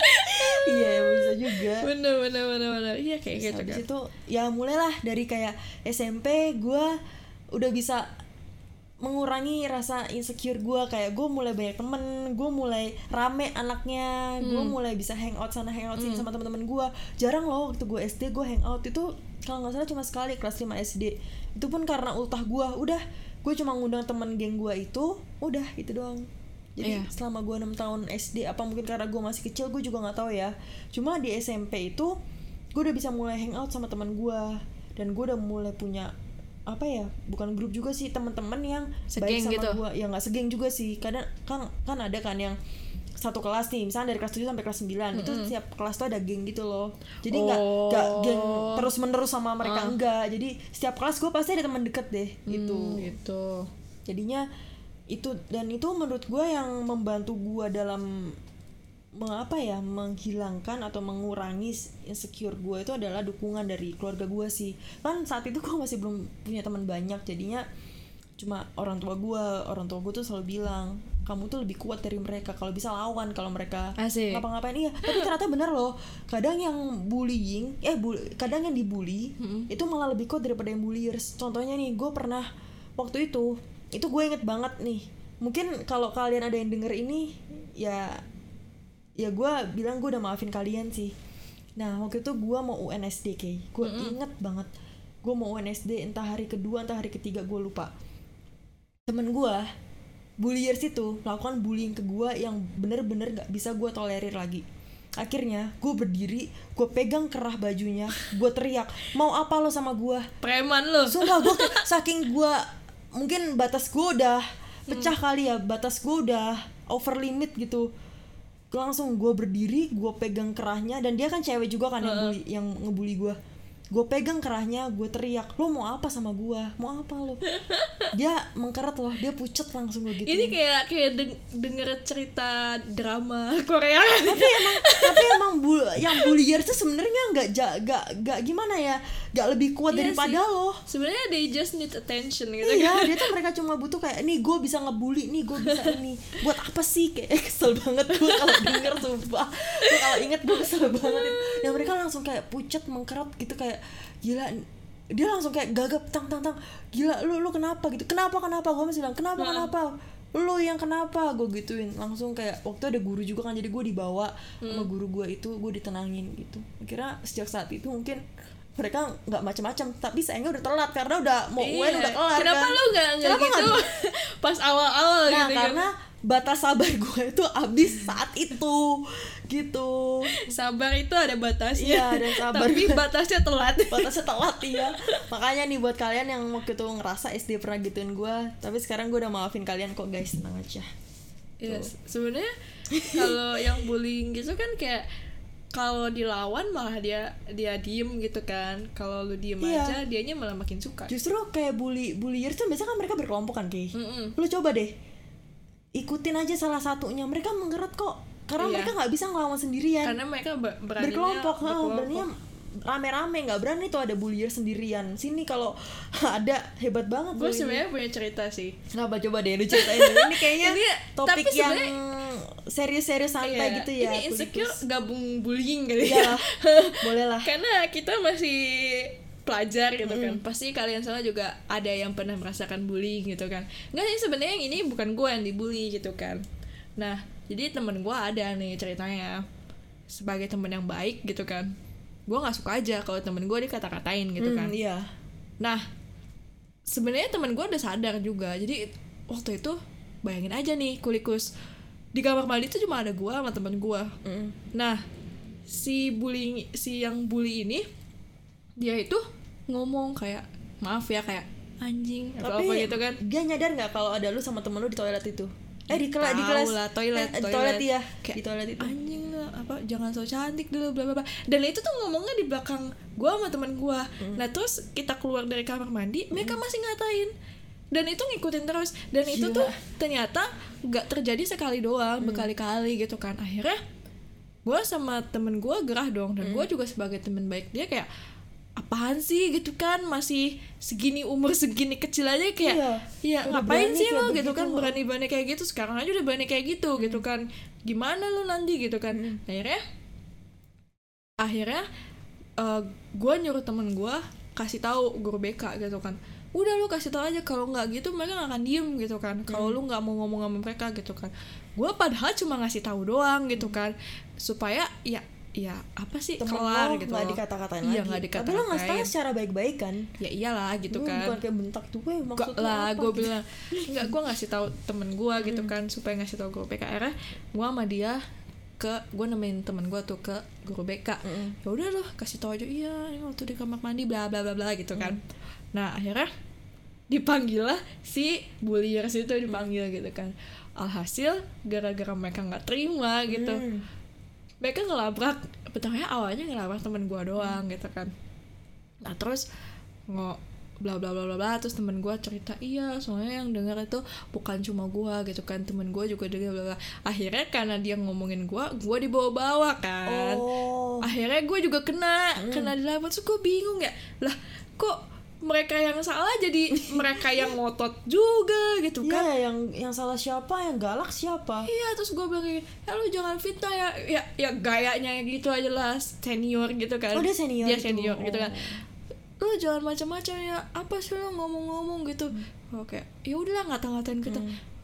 iya bisa juga. bener bener bener bener iya kayak Terus gitu habis kan itu ya mulailah dari kayak S M P gue udah bisa mengurangi rasa insecure gue, kayak gue mulai banyak temen, gue mulai rame anaknya, gue Hmm. mulai bisa hangout sana hangout sini sama teman-teman gue. Jarang loh waktu gue S D gue hangout itu kalau nggak salah cuma sekali kelas lima S D, itu pun karena ultah gue. Udah gue cuma ngundang temen geng gue itu, udah itu doang. Jadi Iya. selama gue enam tahun S D, apa mungkin karena gue masih kecil gue juga nggak tahu ya, cuma di S M P itu gue udah bisa mulai hangout sama teman gue, dan gue udah mulai punya apa ya, bukan grup juga sih, teman-teman yang baik Segeng sama gitu. gue. Ya nggak segeng juga sih, kadang kan kan ada kan yang satu kelas nih, misalnya dari kelas tujuh sampai kelas sembilan, itu setiap kelas tuh ada geng gitu loh. Jadi nggak Oh. nggak geng terus menerus sama mereka, Ah. enggak. Jadi setiap kelas gue pasti ada teman deket deh gitu. Hmm, gitu Jadinya itu, dan itu menurut gue yang membantu gue dalam mengapa ya menghilangkan atau mengurangi insecure gue itu adalah dukungan dari keluarga gue sih. Kan saat itu gue masih belum punya teman banyak, jadinya cuma orang tua gue orang tua gue tuh selalu bilang kamu tuh lebih kuat dari mereka, kalau bisa lawan kalau mereka Asik. ngapa-ngapain. Iya, tapi ternyata bener loh, kadang yang bullying eh bu, kadang yang dibully Mm-mm. itu malah lebih kuat daripada yang bulliers. Contohnya nih, gue pernah waktu itu itu gue inget banget nih, mungkin kalau kalian ada yang denger ini ya ya gue bilang gue udah maafin kalian sih. Nah waktu itu gue mau U N S D kayak, gue inget banget, gue mau U N S D entah hari kedua entah hari ketiga gue lupa. Temen gue bulliers itu melakukan bullying ke gue yang bener-bener nggak bisa gue tolerir lagi. Akhirnya gue berdiri, gue pegang kerah bajunya, gue teriak, mau apa lo sama gue? Preman lo. Sumpah gue saking gue mungkin batas gue udah pecah hmm. kali ya, batas gue udah over limit gitu. Langsung gue berdiri, gue pegang kerahnya, dan dia kan cewek juga kan uh. yang bully, yang ngebully gue. Gue pegang kerahnya, gue teriak, lo mau apa sama gue? Mau apa lo? Dia mengkeret loh, dia pucet langsung gue gitu. Ini kayak kayak deng- denger cerita drama Korea. Tapi emang tapi emang bul- yang bullier tuh sebenarnya nggak nggak nggak gimana ya, nggak lebih kuat iya daripada sih. Lo. Sebenarnya they just need attention gitu. Iya, dia tuh mereka cuma butuh kayak, nih gue bisa ngebully, nih gue bisa ini. Buat apa sih? Kayak kesel banget gue kalau denger, sumpah. Gue kalau inget gue kesel banget. Dan mereka langsung kayak pucet, mengkeret gitu, kayak gila. Dia langsung kayak gagap, tang tang tang, gila lu lu kenapa gitu, kenapa kenapa gue masih bilang kenapa nah. kenapa lu yang kenapa, gue gituin langsung. Kayak waktu ada guru juga kan, jadi gue dibawa hmm. sama guru gue itu, gue ditenangin gitu. Akhirnya sejak saat itu mungkin mereka nggak macam-macam, tapi sayangnya udah telat karena udah mau iya. U N udah kelar. Kenapa kan? lu nggak nggak gitu pas awal-awal nah, gitu karena kan? Batas sabar gue itu habis saat itu gitu. Sabar itu ada batasnya. Iya, ada sabar. Tapi batasnya telat. Batasnya telat ya. Makanya nih buat kalian yang waktu itu ngerasa S D pernah gituin gue, tapi sekarang gue udah maafin kalian kok guys, tenang aja. Iya, yes. Sebenarnya kalau yang bullying gitu kan kayak kalau dilawan malah dia dia diem gitu kan. Kalau lu diem iya. aja dianya malah makin suka. Justru kayak bully bullier tuh biasanya kan mereka berkelompok kan Kay. Lu coba deh ikutin aja salah satunya, mereka menggeret kok. Karena iya. mereka nggak bisa ngelawan sendirian. Karena mereka ber- beraninya berkelompok, berkelompok. beraninya rame-rame, nggak berani tuh ada bullier sendirian. Sini kalau ada hebat banget. Gue sebenarnya punya cerita sih. Kenapa, coba deh lu ceritain dulu. Ini kayaknya ini, topik yang serius-serius santai iya, gitu ya. Ini insecure gabung bullying kali ya. Boleh lah. Karena kita masih pelajar gitu kan, mm. pasti kalian semua juga ada yang pernah merasakan bullying gitu kan. Nggak sih, sebenarnya yang ini bukan gue yang dibully gitu kan. Nah jadi temen gue ada nih ceritanya, sebagai temen yang baik gitu kan, gue nggak suka aja kalau temen gue dikata-katain gitu kan. mm, iya. Nah sebenarnya temen gue udah sadar juga. Jadi waktu itu bayangin aja nih kulikus di kamar mandi itu cuma ada gue sama temen gue. mm. Nah si bullying si yang bully ini dia itu ngomong kayak maaf ya, kayak anjing atau apa gitu kan. Dia nyadar nggak kalau ada lu sama temen lu di toilet itu? Eh di kelas di kelas lah, toilet, eh, toilet toilet ya, kayak di toilet itu. Anjing lah, apa jangan so cantik dulu bla bla bla. Dan itu tuh ngomongnya di belakang gua sama teman gua. Mm. Nah, terus kita keluar dari kamar mandi, mm. mereka masih ngatain. Dan itu ngikutin terus. Dan Gila. Itu tuh ternyata nggak terjadi sekali doang, mm. berkali-kali gitu kan. Akhirnya gua sama temen gua gerah dong, dan mm. gua juga sebagai temen baik dia kayak apaan sih gitu kan, masih segini umur segini kecil aja kayak iya, ya ngapain sih lo gitu kan, berani-berani kayak gitu, sekarang aja udah berani kayak gitu hmm. gitu kan, gimana lo nanti gitu kan. hmm. akhirnya akhirnya uh, gue nyuruh temen gue kasih tahu guru B K gitu kan, udah lu kasih tahu aja, kalau nggak gitu mereka nggak akan diem gitu kan, kalau hmm. lu nggak mau ngomong sama mereka gitu kan. Gue padahal cuma ngasih tahu doang gitu kan, supaya ya ya apa sih temen kelar gitu, nggak dikata-katain iya, lagi. Gak dikata-katain. Tapi lo ngasih tahu secara baik-baik kan? Ya iyalah gitu lu kan. Bukan kayak bentak tuh, eh maksud lah apa? Gue bilang nggak, gue ngasih tahu temen gue gitu kan, supaya ngasih tahu guru B K. Akhirnya gue sama dia ke, gue nemenin temen gue tuh ke guru B K. Mm. Ya udah loh kasih tahu aja, iya ini waktu di kamar mandi bla bla bla bla gitu kan. Mm. Nah akhirnya dipanggil lah si bulliers itu, dipanggil mm. gitu kan. Alhasil gara-gara mereka nggak terima gitu. Mm. Mereka ngelabrak, pertamanya awalnya ngelabrak temen gue doang gitu kan. Nah terus ngo bla bla bla bla bla, terus temen gue cerita, iya soalnya yang dengar itu bukan cuma gue gitu kan, temen gue juga dengar bla bla. Akhirnya karena dia ngomongin gue, gue dibawa-bawa kan. Oh. Akhirnya gue juga kena, hmm. kena dilabrak. Terus gue bingung ya, lah kok mereka yang salah jadi mereka yang ngotot juga gitu kan. Iya, yang yang salah siapa, yang galak siapa? Iya, terus gue bilang kayak, ya lu jangan fitnah ya, ya ya gayanya gitu aja lah, senior gitu kan. Oh dia senior. Dia senior gitu kan. Lu jangan macam-macam ya, apa sih lu ngomong-ngomong gitu. Hmm. Oke, ya udahlah ngata-ngatain kita. Hmm.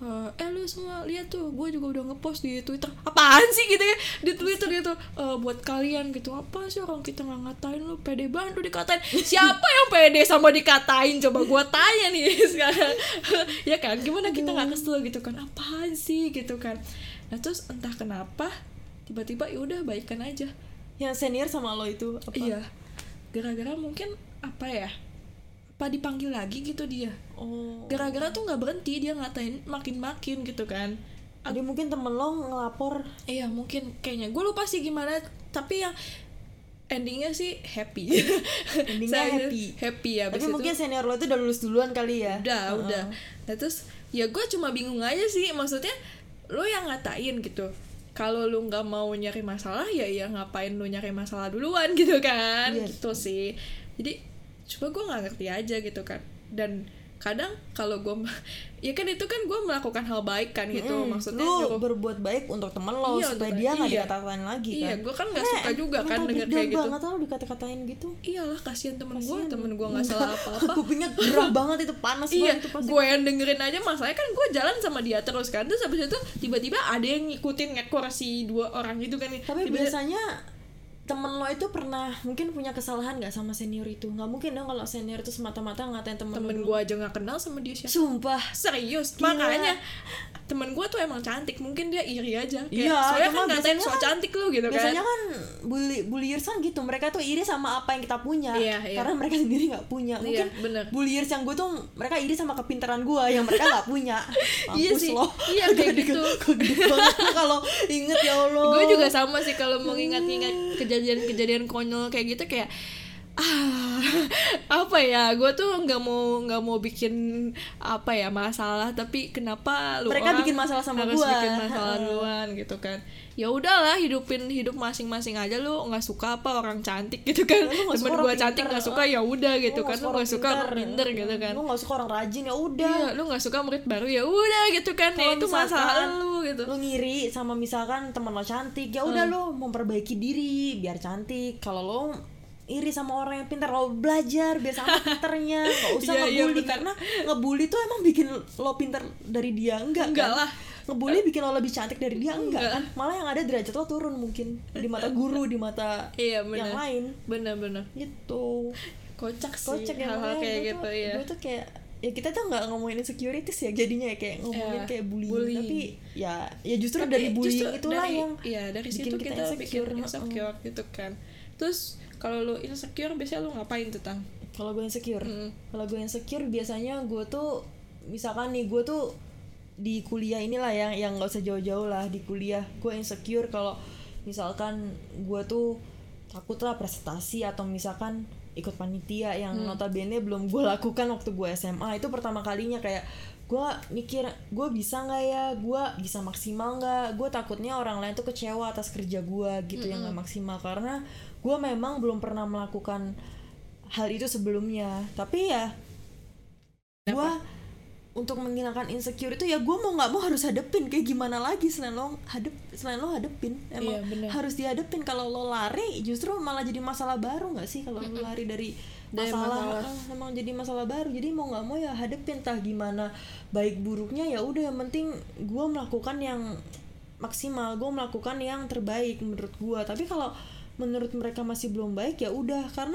Uh, eh lu semua lihat tuh, gue juga udah ngepost di Twitter. Apaan sih gitu ya di Twitter gitu, uh, buat kalian gitu. Apa sih orang kita nggak ngatain lu, pede banget lu dikatain. Siapa yang pede sama dikatain, coba gue tanya nih sekarang. Ya kan, gimana kita nggak kesel gitu kan, apaan sih gitu kan. Nah terus entah kenapa tiba-tiba ya udah baikan aja. Yang senior sama lo itu apa? Iya, gara-gara mungkin apa ya, apa dipanggil lagi gitu dia. Oh. Gara-gara tuh nggak berhenti dia ngatain makin-makin gitu kan. Jadi mungkin temen lo ngelapor. Iya mungkin kayaknya, gue lupa sih gimana, tapi yang endingnya sih happy. Endingnya Saya happy. Happy ya. Tapi mungkin senior lo itu udah lulus duluan kali ya. Udah, uh-uh. udah. Nah terus ya gue cuma bingung aja sih, maksudnya lo yang ngatain gitu. Kalau lu nggak mau nyari masalah ya ya ngapain lu nyari masalah duluan gitu kan. Yes. Gitu sih. Jadi coba gue nggak ngerti aja gitu kan. Dan kadang kalau gue ya kan itu kan gue melakukan hal baik kan gitu, mm-hmm. maksudnya lu nyuruh, berbuat baik untuk temen lo, iya, supaya untuk, dia nggak iya. dikata-katain lagi kan. Iya, gue kan nggak suka juga kan denger kayak gitu. banget lo dikata-katain gitu. Iyalah kasihan temen gue, Kasian. temen gue nggak salah apa-apa. Kupingnya gerah banget itu, panas Iya, banget itu pasti. gue yang dengerin aja, masalahnya kan gue jalan sama dia terus kan, terus habis itu tiba-tiba ada yang ngikutin ngekor si dua orang gitu kan. Tapi Tiba-tiba, biasanya temen lo itu pernah mungkin punya kesalahan nggak sama senior itu? Nggak mungkin dong kalau senior itu semata-mata ngatain temen, temen lo. gue aja nggak kenal sama dia siapa. Sumpah. Serius, Gila. makanya temen gue tuh emang cantik, mungkin dia iri aja. Kayak, Iya, soalnya cuma kan ngatain biasanya so kan- cantik lu gitu Biasanya kan. kan bully bulliers kan gitu, mereka tuh iri sama apa yang kita punya, Iya, iya. karena mereka sendiri nggak punya. Mungkin Iya, bener. bulliers yang gue tuh mereka iri sama kepintaran gue yang mereka nggak punya. Iya Mampus sih, lo. iya kayak gitu. Kok gede banget lo kalau inget, ya Allah. Gue juga sama sih kalau mau ingat-ingat kejadian-kejadian konyol kayak gitu, kayak ah apa ya, gue tuh nggak mau nggak mau bikin apa ya masalah, tapi kenapa lu Mereka orang bikin masalah sama harus gua. bikin masalah duluan gitu kan. Ya udahlah, hidupin hidup masing-masing aja. Lu nggak suka apa orang cantik gitu kan, Ya, lu nggak temen suka gue orang cantik pinter, nggak suka, ya udah gitu Lu kan. Lu nggak suka orang pinter gitu kan. Lu nggak suka orang rajin, ya udah. Iya, lu nggak suka murid baru, ya udah gitu kan. Ya Kalau itu misalkan masalah lu gitu. Lu ngiri sama misalkan teman lo cantik, ya udah Hmm. lu memperbaiki diri biar cantik. Kalau lo iri sama orang yang pintar, lo belajar biar sama pinternya, nggak usah Iya, iya, ngebully, bener. karena ngebully tuh emang bikin lo pintar dari dia, enggak, Enggak kan? lah. Ngebully bikin lo lebih cantik dari dia, enggak, Enggak. kan? Malah yang ada derajat lo turun mungkin di mata guru, di mata Iya, bener. yang lain Bener-bener gitu. kocak sih Kocak ya, hal-hal makanya kayak gue gitu tuh, ya. gue tuh kayak ya kita tuh nggak ngomongin insecurities ya jadinya ya, kayak ngomongin Iya, kayak bullying. bullying. Tapi ya ya justru Tapi dari bullying justru itulah dari- yang iya dari bikin situ kita kita, insecure. bikin insecure gitu kan. Terus kalau lu insecure biasanya lu ngapain tuh, Tang? kalau gue insecure Mm. kalau gue insecure biasanya gue tuh misalkan nih, gue tuh di kuliah inilah yang yang nggak usah jauh-jauh lah, di kuliah gue insecure kalau misalkan gue tuh takut lah presentasi atau misalkan ikut panitia yang Hmm. notabene belum gue lakukan waktu gue S M A. Itu pertama kalinya kayak gue mikir gue bisa nggak ya, gue bisa maksimal nggak. Gue takutnya orang lain tuh kecewa atas kerja gue gitu, yang nggak maksimal, karena gue memang belum pernah melakukan hal itu sebelumnya. Tapi ya gue untuk menghilangkan insecure itu ya gue mau nggak mau harus hadepin, kayak gimana lagi selain lo hadep selain lo hadepin, emang Iya, bener. harus dihadepin. Kalau lo lari justru malah jadi masalah baru nggak sih, kalau lo lari dari Dari masalah, masalah. ah, emang jadi masalah baru. Jadi mau nggak mau ya hadepin, tah gimana baik buruknya ya udah, yang penting gue melakukan yang maksimal, gue melakukan yang terbaik menurut gue. Tapi kalau menurut mereka masih belum baik ya udah, karena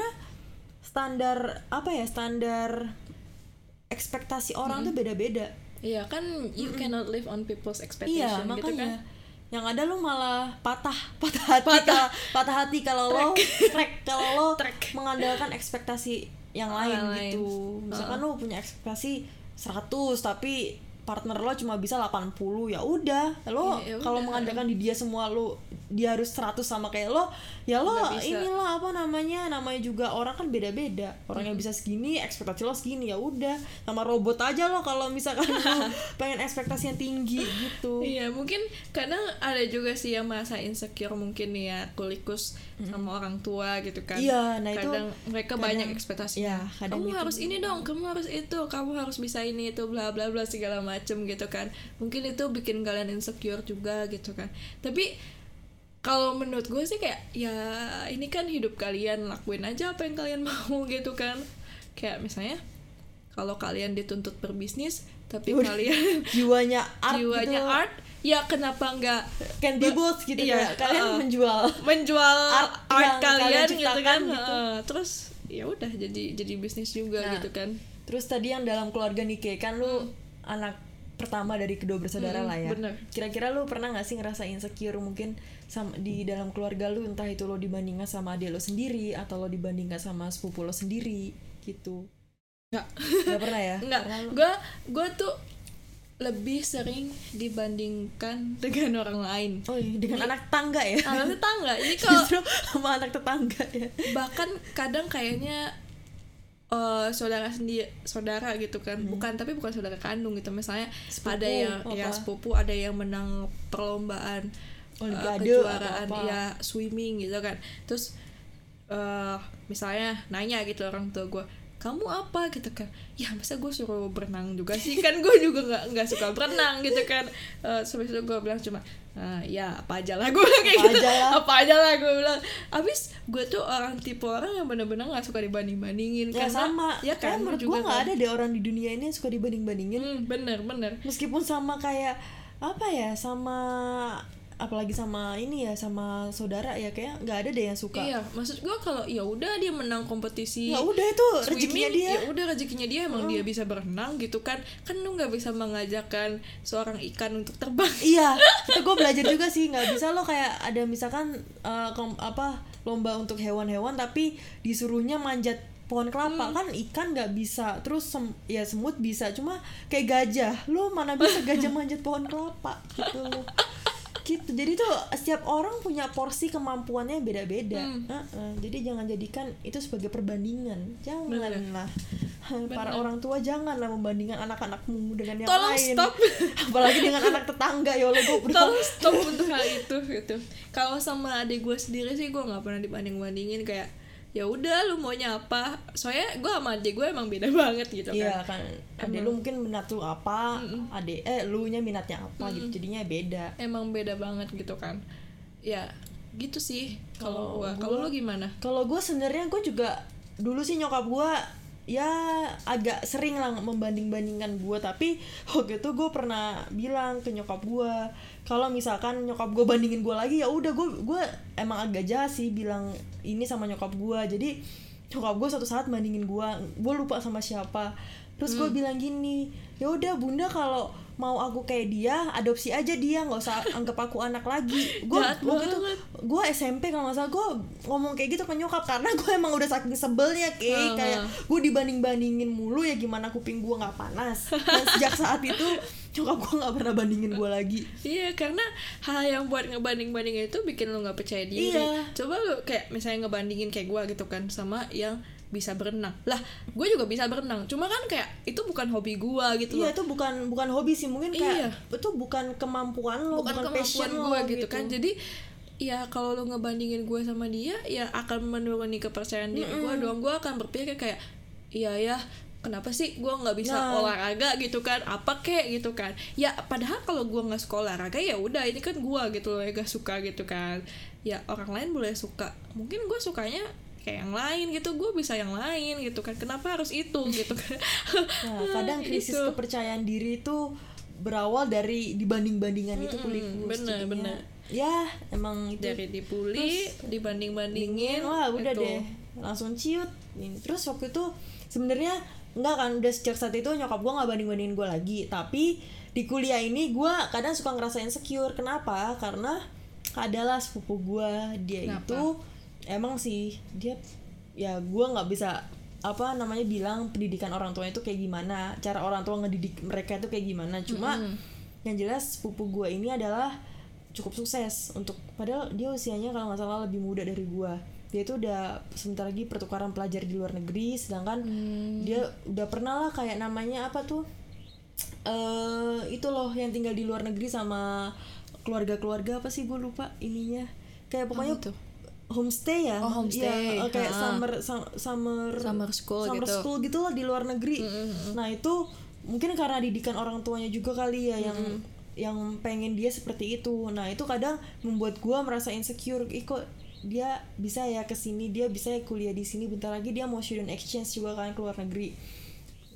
standar apa ya standar ekspektasi orang tuh beda-beda. Iya kan, you cannot live on people's expectation Iya, gitu makanya kan. yang ada lu malah patah patah hati patah, patah hati kalau lo track kalau lo Track. mengandalkan ekspektasi yang lain Yang lain. gitu. Misalkan lo punya ekspektasi seratus tapi partner lo cuma bisa delapan puluh, ya udah lo Ya, ya kalau udah. mengandalkan di dia semua lo dia harus seratus sama kayak lo, ya lo Nggak bisa. inilah apa namanya namanya juga orang kan beda-beda. Orang yang bisa segini ekspektasi lo segini, ya udah sama robot aja lo kalau misalkan lo pengen ekspektasi yang tinggi gitu. Iya, mungkin kadang ada juga sih yang masa insecure mungkin ya, kulikus sama orang tua gitu kan. Iya, nah itu kadang mereka kadang- banyak ekspektasinya. iya, kadang Kamu gitu. harus ini dong, kamu harus itu, kamu harus bisa ini itu bla bla bla segala macem gitu kan. Mungkin itu bikin kalian insecure juga gitu kan. Tapi kalau menurut gue sih kayak ya ini kan hidup kalian, lakuin aja apa yang kalian mau gitu kan. Kayak misalnya kalau kalian dituntut berbisnis tapi Udah. kalian jiwanya art jiwanya gitu. art, ya kenapa nggak Can be both gitu Iya, ya. Kalian uh-uh. menjual menjual Art art, yang kalian kalian gitu ciptakan kan, gitu. Heeh. Terus ya udah jadi jadi bisnis juga Nah, gitu kan. Terus tadi yang dalam keluarga Nike kan lu anak pertama dari kedua bersaudara Hmm, lah ya. bener. Kira-kira lu pernah nggak sih ngerasa insecure mungkin sama di dalam keluarga lu, entah itu lo dibandingkan sama adik lo sendiri atau lo dibandingkan sama sepupu lo sendiri gitu? Nggak. Nggak pernah ya? Enggak, Karena lu- gue gue tuh lebih sering dibandingkan dengan orang lain. Oh iya, dengan anak tangga ya? Anak tetangga. Jadi kalau Justru sama anak tetangga ya. bahkan kadang kayaknya eh, saudara sendiri saudara gitu kan, bukan tapi bukan saudara kandung gitu. Misalnya Sepupu, ada yang apa? ya sepupu, ada yang menang perlombaan eh, Olimpiade kejuaraan atau apa. ya swimming gitu kan. Terus eh misalnya nanya gitu orang tua gue, kamu apa gitu kan, ya masa gue suruh berenang juga sih, kan gue juga nggak nggak suka berenang gitu kan. Uh, sampai itu gue bilang cuma uh, ya apa aja lah gue kayak Apa gitu, aja lah. apa aja lah gue bilang. Abis gue tuh orang tipe orang yang benar-benar nggak suka dibanding bandingin. Ya sama. ya Kayak kan menurut juga gue nggak kan. ada deh orang di dunia ini yang suka dibanding-bandingin. Hmm, bener bener Meskipun sama kayak apa ya, sama apalagi sama ini ya, sama saudara ya, kayak nggak ada deh yang suka. iya, maksud gue kalau ya udah dia menang kompetisi Ya udah itu swimming, rezekinya dia. ya udah rezekinya dia, emang dia bisa berenang gitu kan. Kan lu nggak bisa mengajarkan seorang ikan untuk terbang. Iya, itu gue belajar juga sih, nggak bisa lo kayak ada misalkan uh, kom- apa lomba untuk hewan-hewan tapi disuruhnya manjat pohon kelapa. Kan ikan nggak bisa, terus sem- ya semut bisa, cuma kayak gajah lo mana bisa gajah manjat pohon kelapa gitu loh. Gitu. Jadi tuh setiap orang punya porsi kemampuannya beda-beda. Hmm. Uh-uh. Jadi jangan jadikan itu sebagai perbandingan, janganlah. Para Bener. orang tua janganlah membandingkan anak-anakmu dengan yang Tolong lain. stop. Apalagi dengan anak tetangga, ya Allah gue Tolong stop untuk hal itu gitu. Kalau sama adik gue sendiri sih gue nggak pernah dibanding bandingin, kayak ya udah lu maunya apa. Soalnya gue sama adik gue emang beda banget gitu kan. Iya kan, adek lu mungkin minat lu apa, adek eh lu nya minatnya apa gitu, jadinya beda. Emang beda banget gitu kan. Ya gitu sih Kalau kalau gue. gua- Kalau lu gimana? Kalau gue sebenarnya gue juga dulu sih nyokap gue ya agak sering lah membanding-bandingkan gue, tapi waktu itu gue pernah bilang ke nyokap gue kalau misalkan nyokap gue bandingin gue lagi, ya udah gue gue emang agak jahat sih bilang ini sama nyokap gue. Jadi nyokap gue suatu saat bandingin gue, gue lupa sama siapa, terus gue bilang gini, ya udah bunda kalau mau aku kayak dia, adopsi aja dia, nggak usah anggap aku anak lagi. Gue Jahat waktu itu banget. gue S M P kalau nggak salah gue ngomong kayak gitu ke nyokap karena gue emang udah saking sebelnya kayak Uh-huh. kayak gue dibanding bandingin mulu, ya gimana kuping gue nggak panas. Dan sejak saat itu nyokap gue nggak pernah bandingin gue lagi. Iya, karena hal yang buat ngebanding-bandingin itu bikin lu nggak percaya diri. Iya. Coba lu kayak misalnya ngebandingin kayak gue gitu kan sama yang bisa berenang. Lah, gue juga bisa berenang. Cuma kan kayak itu bukan hobi gue gitu Iya loh. itu bukan bukan hobi sih, mungkin kayak Iya. itu bukan kemampuan lo, Bukan, bukan, passion kemampuan lo gue gitu kan. Jadi ya kalau lu ngebandingin gue sama dia, ya akan menuruni kepercayaan diri gue doang. Gue akan berpikir kayak iya ya, kenapa sih gue nggak bisa Nah. olahraga gitu kan, apa kek gitu kan. Ya padahal kalau gue nggak suka olahraga ya udah, ini kan gue gitu loh yang gak suka gitu kan. Ya orang lain boleh suka, mungkin gue sukanya kayak yang lain gitu, gue bisa yang lain gitu kan, kenapa harus itu gitu kan. Nah, kadang krisis Itu. kepercayaan diri itu berawal dari dibanding-bandingan itu Mm-mm, kulikus. bener, Jadinya, bener. ya emang itu Dari dibully, dibanding-bandingin, wah udah itu. deh langsung ciut. Terus waktu itu sebenarnya enggak kan, udah sejak saat itu nyokap gue nggak banding bandingin gue lagi, tapi di kuliah ini gue kadang suka ngerasa insecure. Kenapa? Karena adalah sepupu gue, dia Kenapa? itu emang sih dia ya gue nggak bisa apa namanya bilang pendidikan orang tuanya itu kayak gimana, cara orang tua ngedidik mereka itu kayak gimana. Cuma Mm-mm. yang jelas sepupu gue ini adalah cukup sukses untuk, padahal dia usianya kalau nggak salah lebih muda dari gue. Dia itu udah sebentar lagi pertukaran pelajar di luar negeri, sedangkan Hmm. dia udah pernah lah kayak namanya apa tuh eh itu loh yang tinggal di luar negeri sama keluarga-keluarga apa sih, gue lupa ininya, kayak pokoknya Apa tuh? homestay ya. Oh, homestay. Iya, kayak Ha. summer sam- summer Summer school summer gitu. school gitu lah di luar negeri. Nah itu mungkin karena didikan orang tuanya juga kali ya, yang yang pengen dia seperti itu. Nah itu kadang membuat gue merasa insecure. Ih kok dia bisa ya kesini, dia bisa ya kuliah di sini, bentar lagi dia mau student exchange juga kan ke luar negeri.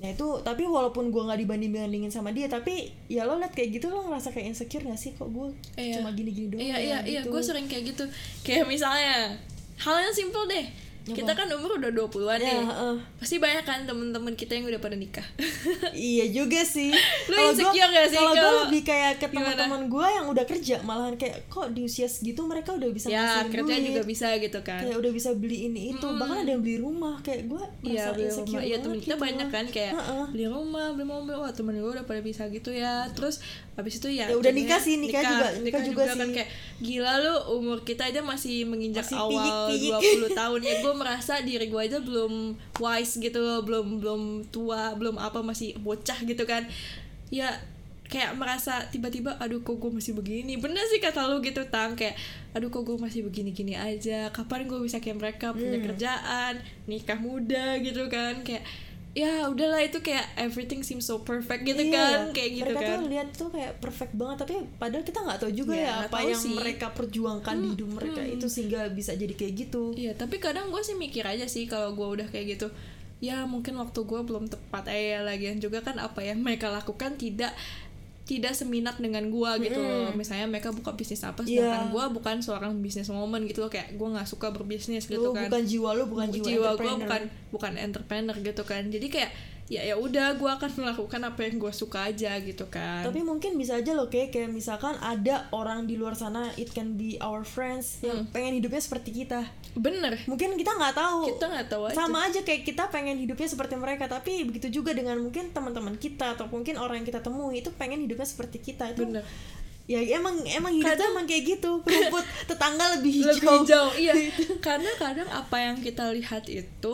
Nah itu, tapi walaupun gue nggak dibanding-bandingin sama dia, tapi ya lo liat kayak gitu lo ngerasa kayak insecure nggak sih, kok gue Iya. cuma gini-gini doang. Iya ya, iya iya, gitu. gue sering kayak gitu. Kayak misalnya hal yang simple deh. Apa? Kita kan umur udah dua puluhan Ya, nih. uh. Pasti banyak kan temen-temen kita yang udah pada nikah. Iya juga sih. Lu Kalau insecure gua- gak sih Kalau gue kalau- lebih kayak ke gimana? teman-teman gue yang udah kerja, malahan kayak kok di usia segitu mereka udah bisa Ya ngasihin kerja duit, juga bisa gitu kan. kayak udah bisa beli ini itu, Hmm. bahkan ada yang beli rumah, kayak gue Iya merasa beli insecure rumah. Iya banget temen kita gitu. banyak kan kayak Heeh. beli rumah, beli mobil. Wah temen gue udah pada bisa gitu ya. Terus habis itu ya, Ya udah jadinya nikah sih, nikah juga, nikah juga kan sih. kayak gila lu umur kita aja masih menginjak Masih awal piyik-piyik. dua puluh tahun ya. Gue merasa diri gue aja belum wise gitu loh, belum belum tua, belum apa, masih bocah gitu kan. Ya kayak merasa tiba-tiba aduh kok gue masih begini. Bener sih kata lu gitu Tang, kayak aduh kok gue masih begini-gini aja, kapan gue bisa kayak mereka punya Hmm. kerjaan, nikah muda gitu kan. Kayak ya udahlah, itu kayak everything seems so perfect gitu Iya, kan, kayak gitu mereka kan. tuh lihat tuh kayak perfect banget, tapi padahal kita nggak tahu juga Ya, ya, nggak apa tahu yang sih. mereka perjuangkan di hidup mereka hmm. itu sehingga bisa jadi kayak gitu. Iya, tapi kadang gue sih mikir aja sih kalau gue udah kayak gitu, ya mungkin waktu gue belum tepat. Eh lagian juga kan apa yang mereka lakukan tidak tidak seminat dengan gue gitu loh. Misalnya mereka buka bisnis apa, sedangkan Iya. gue bukan seorang businesswoman gitu loh, kayak gue nggak suka berbisnis gitu Lu kan. bukan jiwa lu, bukan jiwa, jiwa gue entrepreneur. bukan bukan entrepreneur gitu kan. Jadi kayak ya ya udah, gue akan melakukan apa yang gue suka aja gitu kan. Tapi mungkin bisa aja loh, kayak kayak misalkan ada orang di luar sana, it can be our friends yang Hmm. pengen hidupnya seperti kita. bener, Mungkin kita nggak tahu. kita nggak tahu aja. Sama aja kayak kita pengen hidupnya seperti mereka, tapi begitu juga dengan mungkin teman-teman kita atau mungkin orang yang kita temui itu pengen hidupnya seperti kita. Itu Bener. ya emang emang hidup tuh Kadang- emang kayak gitu. Rumput tetangga lebih hijau. lebih hijau, iya. Karena kadang apa yang kita lihat itu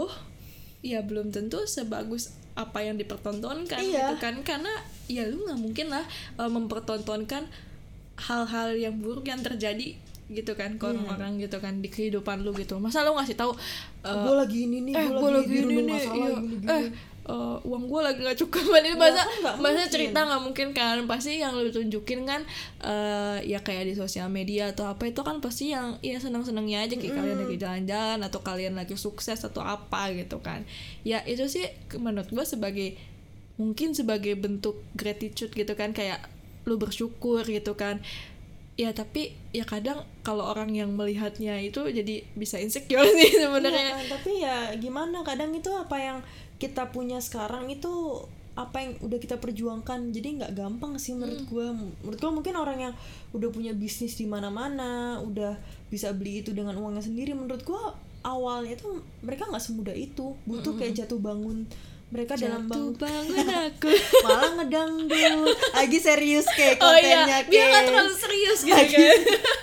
ya belum tentu sebagus apa yang dipertontonkan Iya. gitu kan. Karena ya lu nggak mungkin lah uh, mempertontonkan hal-hal yang buruk yang terjadi gitu kan ke orang-orang gitu kan di kehidupan lu gitu. Masa lu ngasih tahu uh, Gue lagi ini nih, eh gue gue lagi, lagi ini dirundung nih, masalah iya. gini-gini. eh uh, uang gue lagi nggak cukup. Ini masa kan nggak masa mungkin. cerita nggak mungkin kan. Pasti yang lu tunjukin kan uh, ya kayak di sosial media atau apa itu kan pasti yang ya senang-senangnya aja, kayak kalian lagi jalan-jalan atau kalian lagi sukses atau apa gitu kan. Ya itu sih menurut gue sebagai mungkin sebagai bentuk gratitude gitu kan, kayak lu bersyukur gitu kan. Ya tapi ya kadang kalau orang yang melihatnya itu jadi bisa insecure sih sebenarnya. Iya kan, tapi ya gimana, kadang itu apa yang kita punya sekarang itu apa yang udah kita perjuangkan, jadi nggak gampang sih menurut Hmm. gue. Menurut gue mungkin orang yang udah punya bisnis di mana-mana, udah bisa beli itu dengan uangnya sendiri, menurut gue awalnya tuh mereka nggak semudah itu, butuh kayak jatuh bangun mereka dalam Jatuh bang bangun aku. malah ngedangdut lagi serius kayak Oh kontennya iya, biar nggak kayak terlalu serius gitu Lagi- kan.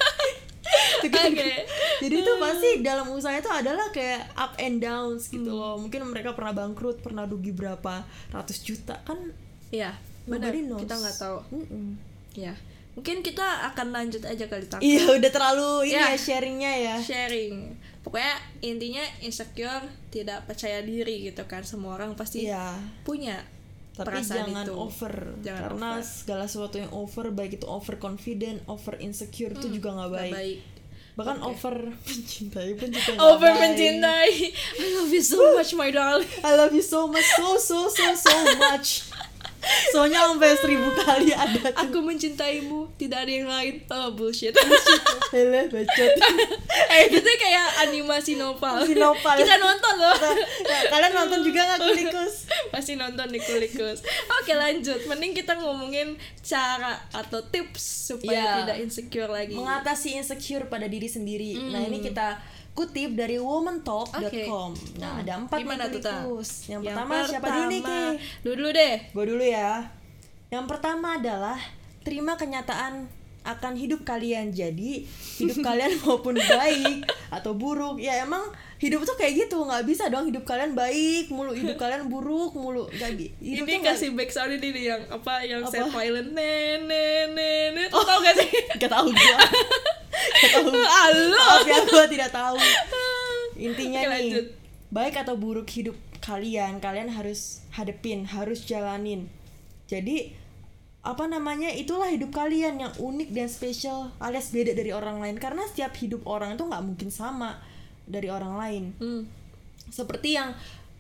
Itu kan. Oke. Jadi itu pasti dalam usaha itu adalah kayak up and downs gitu Hmm. loh. Mungkin mereka pernah bangkrut, pernah rugi berapa ratus juta kan. Iya, benar. Nobody knows. Kita nggak tahu. Mm-mm. Ya, mungkin kita akan lanjut aja kali tak. Iya udah terlalu ini Ya. ya sharingnya ya. Sharing. Pokoknya intinya insecure, tidak percaya diri gitu kan. Semua orang pasti Iya. punya Tapi perasaan jangan itu. over. Jangan Karena over. segala sesuatu yang over, baik itu over confident, over insecure itu Hmm, juga nggak nggak baik. baik. Bahkan Oke. over mencintai pun juga nggak Over baik. mencintai. I love you so much my darling. I love you so much, so so so so much. Soalnya sampai seribu kali ada tuh. Aku mencintaimu, tidak ada yang lain. Oh bullshit. Hele bacot. Eh itu kayak animasi novel. Si Nopal. Kita nonton loh. Nah, kalian nonton juga nggak Kulikus? Pasti nonton di Kulikus. Oke lanjut. Mending kita ngomongin cara atau tips supaya Iya. tidak insecure lagi. Mengatasi insecure pada diri sendiri. Hmm. Nah ini kita kutip dari womantalk dot com. Oke. Nah Hmm. ada empat Gimana nih tuh, Ta? Kulikus. Yang, pertama siapa dulu nih Ki? Lu dulu deh. Gue dulu ya. Yang pertama adalah terima kenyataan akan hidup kalian. Jadi hidup kalian maupun baik atau buruk, ya emang hidup tuh kayak gitu, nggak bisa dong hidup kalian baik mulu, hidup kalian buruk mulu. Gak, hidup Ini tuh nggak- kasih back sound ini nih yang apa yang Apa? set violent nenek nenek. Oh, tau gak sih? Gak tahu gua. Gak tahu. Halo. Maaf ya, gua tidak tahu. Intinya Oke, nih, lanjut. baik atau buruk hidup kalian, kalian harus hadepin, harus jalanin. Jadi apa namanya, itulah hidup kalian yang unik dan spesial alias beda dari orang lain, karena setiap hidup orang itu nggak mungkin sama dari orang lain. Hmm. Seperti yang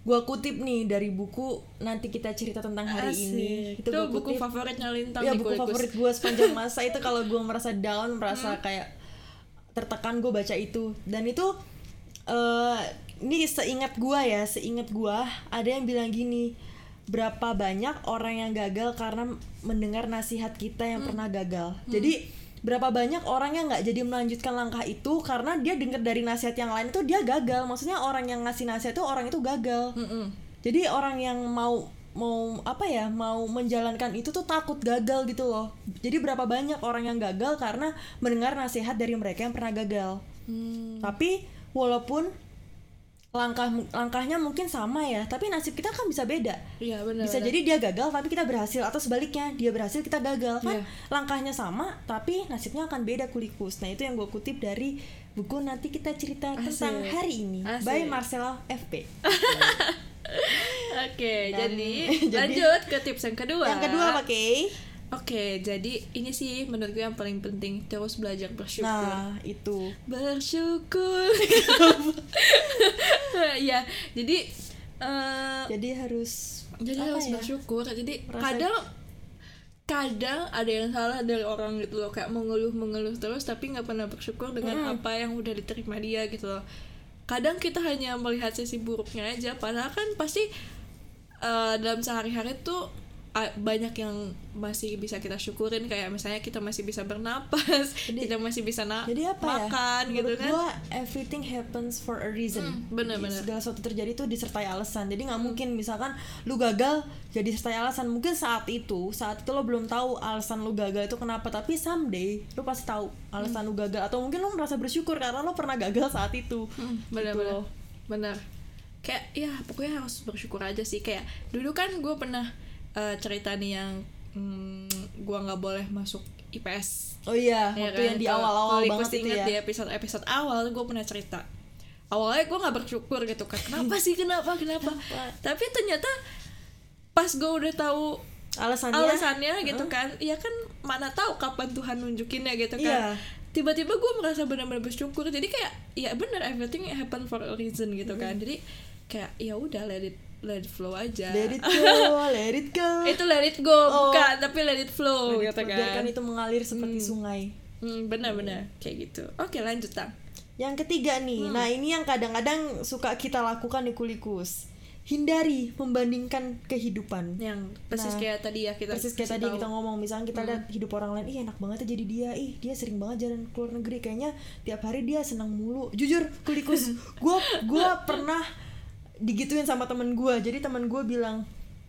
gua kutip nih dari buku Nanti Kita Cerita Tentang Hari Asik. Ini. Itu, itu buku favoritnya Lintang. Ya, nih, buku Kulikus. favorit gua sepanjang masa itu. Kalau gua merasa down, merasa Hmm. kayak tertekan, gua baca itu. Dan itu uh, ini seingat gua ya, seingat gua ada yang bilang gini, berapa banyak orang yang gagal karena mendengar nasihat kita yang hmm. pernah gagal. Hmm. Jadi berapa banyak orang yang nggak jadi melanjutkan langkah itu karena dia dengar dari nasihat yang lain itu dia gagal. Maksudnya orang yang ngasih nasihat itu orang itu gagal. Mm-mm. Jadi orang yang mau mau apa ya mau menjalankan itu tuh takut gagal gitu loh. Jadi berapa banyak orang yang gagal karena mendengar nasihat dari mereka yang pernah gagal. Mm. Tapi walaupun langkah langkahnya mungkin sama ya, tapi nasib kita kan bisa beda. Iya, benar. Bisa benar. jadi dia gagal tapi kita berhasil, atau sebaliknya dia berhasil kita gagal kan. Iya. Langkahnya sama tapi nasibnya akan beda, Kulikus. Nah itu yang gue kutip dari buku Nanti Kita Cerita Asik. Tentang Hari Ini Asik. by Marcella F P. Oke, Dan- jadi jadi- lanjut ke tips yang kedua. Yang kedua apa, Kay? Oke, jadi ini sih menurut gue yang paling penting, terus belajar bersyukur. Nah itu Bersyukur. Ya, jadi eh, jadi harus jadi apa harus ya? bersyukur. Jadi Merasa- kadang kadang ada yang salah dari orang gitu loh, kayak mengeluh mengeluh terus tapi nggak pernah bersyukur dengan Mm. apa yang udah diterima dia gitu loh. Kadang kita hanya melihat sisi buruknya aja, padahal kan pasti eh, dalam sehari-hari tuh ah, banyak yang masih bisa kita syukurin, kayak misalnya kita masih bisa bernapas, Jadi- kita masih bisa na- Jadi apa makan ya? gitu Menurut kan. gua everything happens for a reason. Hmm, bener-bener. Segala sesuatu terjadi itu disertai alasan. Jadi nggak mungkin misalkan lu gagal jadi disertai alasan. Mungkin saat itu, saat itu lo belum tahu alasan lu gagal itu kenapa, tapi someday lu pasti tahu alasan lu gagal, atau mungkin lu merasa bersyukur karena lo pernah gagal saat itu. Hmm, Gitu benar-benar. loh. Benar. Kayak ya pokoknya harus bersyukur aja sih. Kayak dulu kan gue pernah eh, cerita nih yang hmm, gue nggak boleh masuk I P S. Oh iya, Ya waktu kan? yang di Kalau- awal-awal kalau banget Likus itu ingat ya. di episode episode awal gue pernah cerita. Awalnya gue nggak bersyukur gitu kan. Kenapa sih? Kenapa? Kenapa? Tapi ternyata pas gue udah tahu Alasannya, alasannya gitu kan, ya kan mana tahu kapan Tuhan nunjukinnya gitu kan. Iya. Tiba-tiba gue merasa benar-benar bersyukur. Jadi kayak ya benar, everything happen for a reason gitu kan. Jadi kayak ya udah let it let it flow aja. let it go, let it go. Itu let it go, Oh. bukan, tapi let it flow Let it gitu go. kan. Biarkan itu mengalir seperti sungai. Hmm, benar-benar kayak gitu. Oke, lanjut Tang. Yang ketiga nih, Hmm. nah ini yang kadang-kadang suka kita lakukan di Kulikus. Hindari membandingkan kehidupan. Yang persis Nah, kayak tadi ya kita Persis kayak kasih tadi tahu. kita ngomong, misalnya kita Hmm. lihat hidup orang lain, ih enak banget ya jadi dia, ih dia sering banget jalan ke luar negeri, kayaknya tiap hari dia senang mulu. Jujur, Kulikus, gue gua pernah digituin sama temen gue. Jadi temen gue bilang,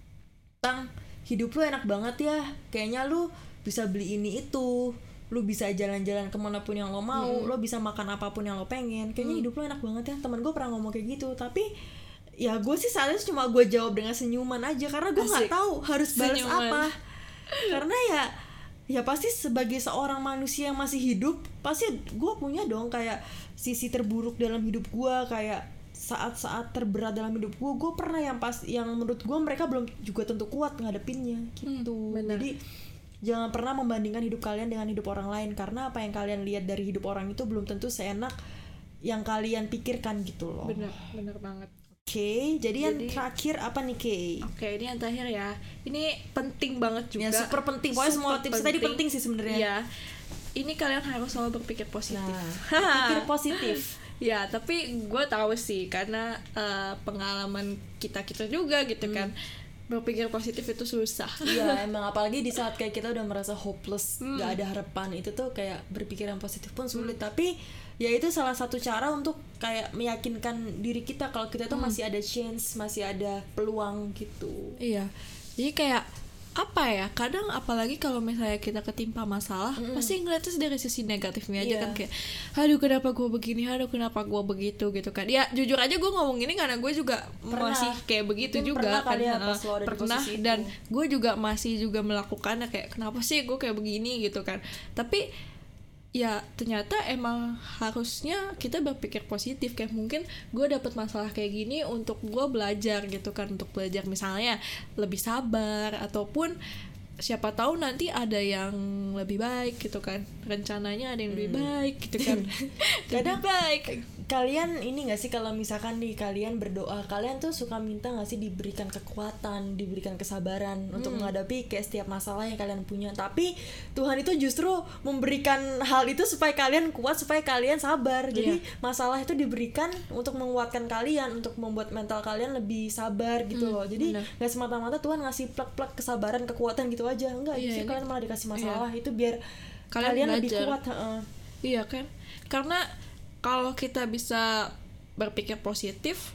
Tang, hidup lu enak banget ya, kayaknya lu bisa beli ini itu, lu bisa jalan-jalan kemanapun yang lo mau, Hmm. lo bisa makan apapun yang lo pengen, kayaknya Hmm. hidup lu enak banget ya. Temen gue pernah ngomong kayak gitu, tapi ya gue sih saat itu cuma gue jawab dengan senyuman aja, karena gue nggak Asik. tahu harus balas Senyuman. apa. Karena ya ya pasti sebagai seorang manusia yang masih hidup, pasti gue punya dong kayak sisi terburuk dalam hidup gue, kayak saat-saat terberat dalam hidup gue, gue pernah yang pas yang menurut gue mereka belum juga tentu kuat ngadepinnya gitu. Hmm, benar. Jadi jangan pernah membandingkan hidup kalian dengan hidup orang lain, karena apa yang kalian lihat dari hidup orang itu belum tentu seenak yang kalian pikirkan gitu loh. Bener, bener banget. Oke, jadi yang Jadi- terakhir apa nih, Kay? Oke, ini yang terakhir ya. Ini penting banget juga. Ya super penting. Pokoknya semua Super tips tadi penting sih sebenarnya. Iya. Ini kalian harus selalu berpikir positif. Nah, pikir positif. Ya, tapi gue tahu sih karena eh, pengalaman kita kita juga gitu kan. Berpikir positif itu susah. Iya, emang apalagi di saat kayak kita udah merasa hopeless, Hmm. gak ada harapan, itu tuh kayak berpikir yang positif pun sulit. Tapi ya itu salah satu cara untuk kayak meyakinkan diri kita kalau kita tuh Hmm. masih ada chance, masih ada peluang gitu. Iya. Jadi kayak apa ya? Kadang apalagi kalau misalnya kita ketimpa masalah, pasti ngeliatnya dari sisi negatifnya aja Iya. kan, kayak aduh kenapa gue begini, aduh kenapa gue begitu gitu kan. Ya jujur aja gue ngomong ini karena gue juga Pernah. masih kayak begitu Mungkin juga pernah kan. kali ya Heeh, pas lo ada di pernah posisi itu. dan gue juga masih juga melakukannya, kayak kenapa sih gue kayak begini gitu kan. Tapi ya ternyata emang harusnya kita berpikir positif, kayak mungkin gue dapet masalah kayak gini untuk gue belajar gitu kan, untuk belajar misalnya lebih sabar ataupun siapa tahu nanti ada yang lebih baik gitu kan, rencananya ada yang lebih Hmm. baik gitu kan. Kadang Lebih baik. kalian ini gak sih kalau misalkan nih kalian berdoa, kalian tuh suka minta gak sih diberikan kekuatan, diberikan kesabaran untuk menghadapi kayak setiap masalah yang kalian punya. Tapi Tuhan itu justru memberikan hal itu supaya kalian kuat, supaya kalian sabar. Jadi Iya. masalah itu diberikan untuk menguatkan kalian, untuk membuat mental kalian lebih sabar gitu loh. Jadi benar. gak semata-mata Tuhan ngasih plek-plek kesabaran, kekuatan gitu aja. Enggak, Iya, justru ini- kalian malah dikasih masalah itu biar Kalian kalian, lebih belajar. kuat. heeh. Iya kan? Karena kalau kita bisa berpikir positif,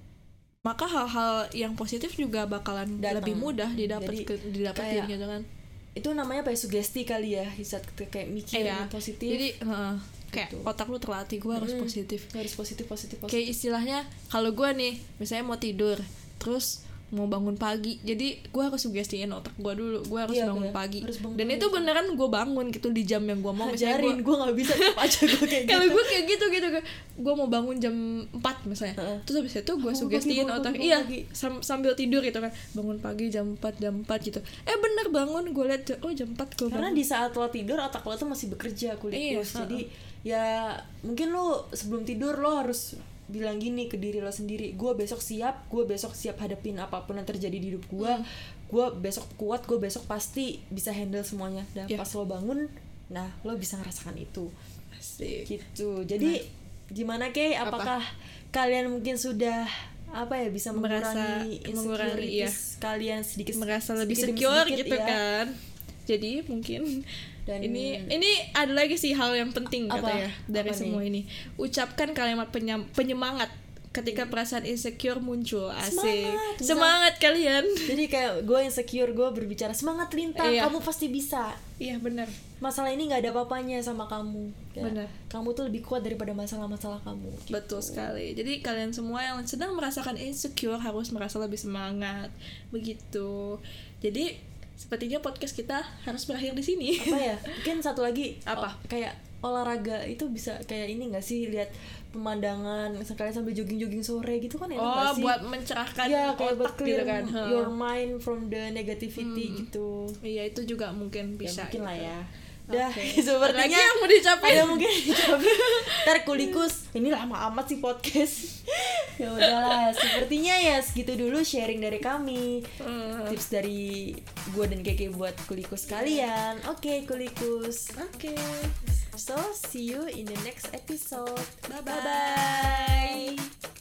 maka hal-hal yang positif juga bakalan Datang. lebih mudah didapat Jadi, ke, didapetin kayak- gitu kan. Itu namanya apa ya, sugesti kali ya, saat kita kayak mikir Iya. positif. Jadi heeh, kayak Gitu. otak lu terlatih, gue harus Mm. positif. harus positif positif positif. Kayak istilahnya kalau gue nih misalnya mau tidur terus mau bangun pagi, jadi gue harus sugestiin otak gue dulu gue harus Iya, bangun iya. pagi, Harus bangun dan pagi. itu beneran gue bangun gitu di jam yang gue mau. Misalnya Ajarin, gue gue nggak bisa tetap aja gue kayak kalau gitu. gue kayak gitu gitu gue mau bangun jam empat misalnya, Heeh. terus habis itu gue Bangun sugestiin pagi, bangun otak pagi, iya bangun pagi. sam- sambil tidur gitu kan, bangun pagi jam empat jam empat gitu, eh bener bangun, gue liat oh jam empat gue Karena bangun. di saat lo tidur otak lo tuh masih bekerja kulikus. Iya, Jadi ya mungkin lo sebelum tidur lo harus bilang gini ke diri lo sendiri, gue besok siap, gue besok siap hadapin apapun yang terjadi di hidup gue, Hmm. gue besok kuat, gue besok pasti bisa handle semuanya. Dan Iya. pas lo bangun, nah lo bisa ngerasakan itu. Asik. Gitu. Jadi gimana Kay? Apa? Apakah kalian mungkin sudah apa ya bisa Merasa- mengurangi mengurangi, iya. insecurities kalian sedikit merasa lebih sedikit demi secure sedikit, gitu ya. kan. Jadi mungkin Dan ini ini ada lagi sih hal yang penting Apa? katanya dari Apa semua ini. Ucapkan kalimat penyam- penyemangat ketika perasaan insecure muncul. Asik. Semangat, bisa. Semangat kalian. Jadi kayak gue insecure, gue berbicara semangat Lintang, Iya. kamu pasti bisa. Iya benar. Masalah ini nggak ada apa-apanya sama kamu. Kayak, Benar. Kamu tuh lebih kuat daripada masalah-masalah kamu. Gitu. Betul sekali. Jadi kalian semua yang sedang merasakan insecure harus merasa lebih semangat. Begitu. Jadi sepertinya podcast kita harus berakhir di sini. Apa ya? Mungkin satu lagi. Apa? Oh, kayak olahraga itu bisa kayak ini nggak sih, lihat pemandangan sekalian sambil jogging-jogging sore gitu kan enak Oh, nggak sih? buat mencerahkan ya, kayak buat otak clear gitu kan. Hmm. your mind from the negativity gitu. Iya, itu juga mungkin Ya, bisa. mungkin lah gitu. ya. Dah, Oke. sepertinya Ada lagi yang mau dicapai? ada mungkin dicapai. Ntar kulikus, ini lama amat sih podcast. Ya udahlah, sepertinya ya segitu dulu sharing dari kami. Hmm. Tips dari gue dan Keke buat kulikus kalian. Oke, kulikus. Oke. So, see you in the next episode. Bye-bye. Bye-bye.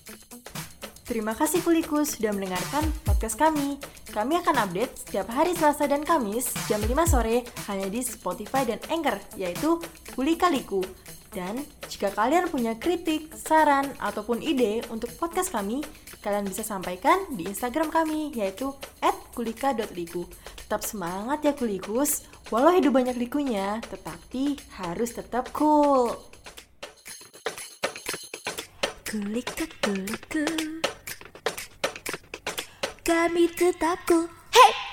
Terima kasih Kulikus sudah mendengarkan podcast kami. Kami akan update setiap hari Selasa dan Kamis jam lima sore hanya di Spotify dan Anchor, yaitu Kulikaliku. Dan jika kalian punya kritik, saran, ataupun ide untuk podcast kami, kalian bisa sampaikan di Instagram kami, yaitu et kulika dot liku. Tetap semangat ya Kulikus, walau hidup banyak likunya, tetapi harus tetap cool. Kulika kuliku, kami tetap cool. Hey!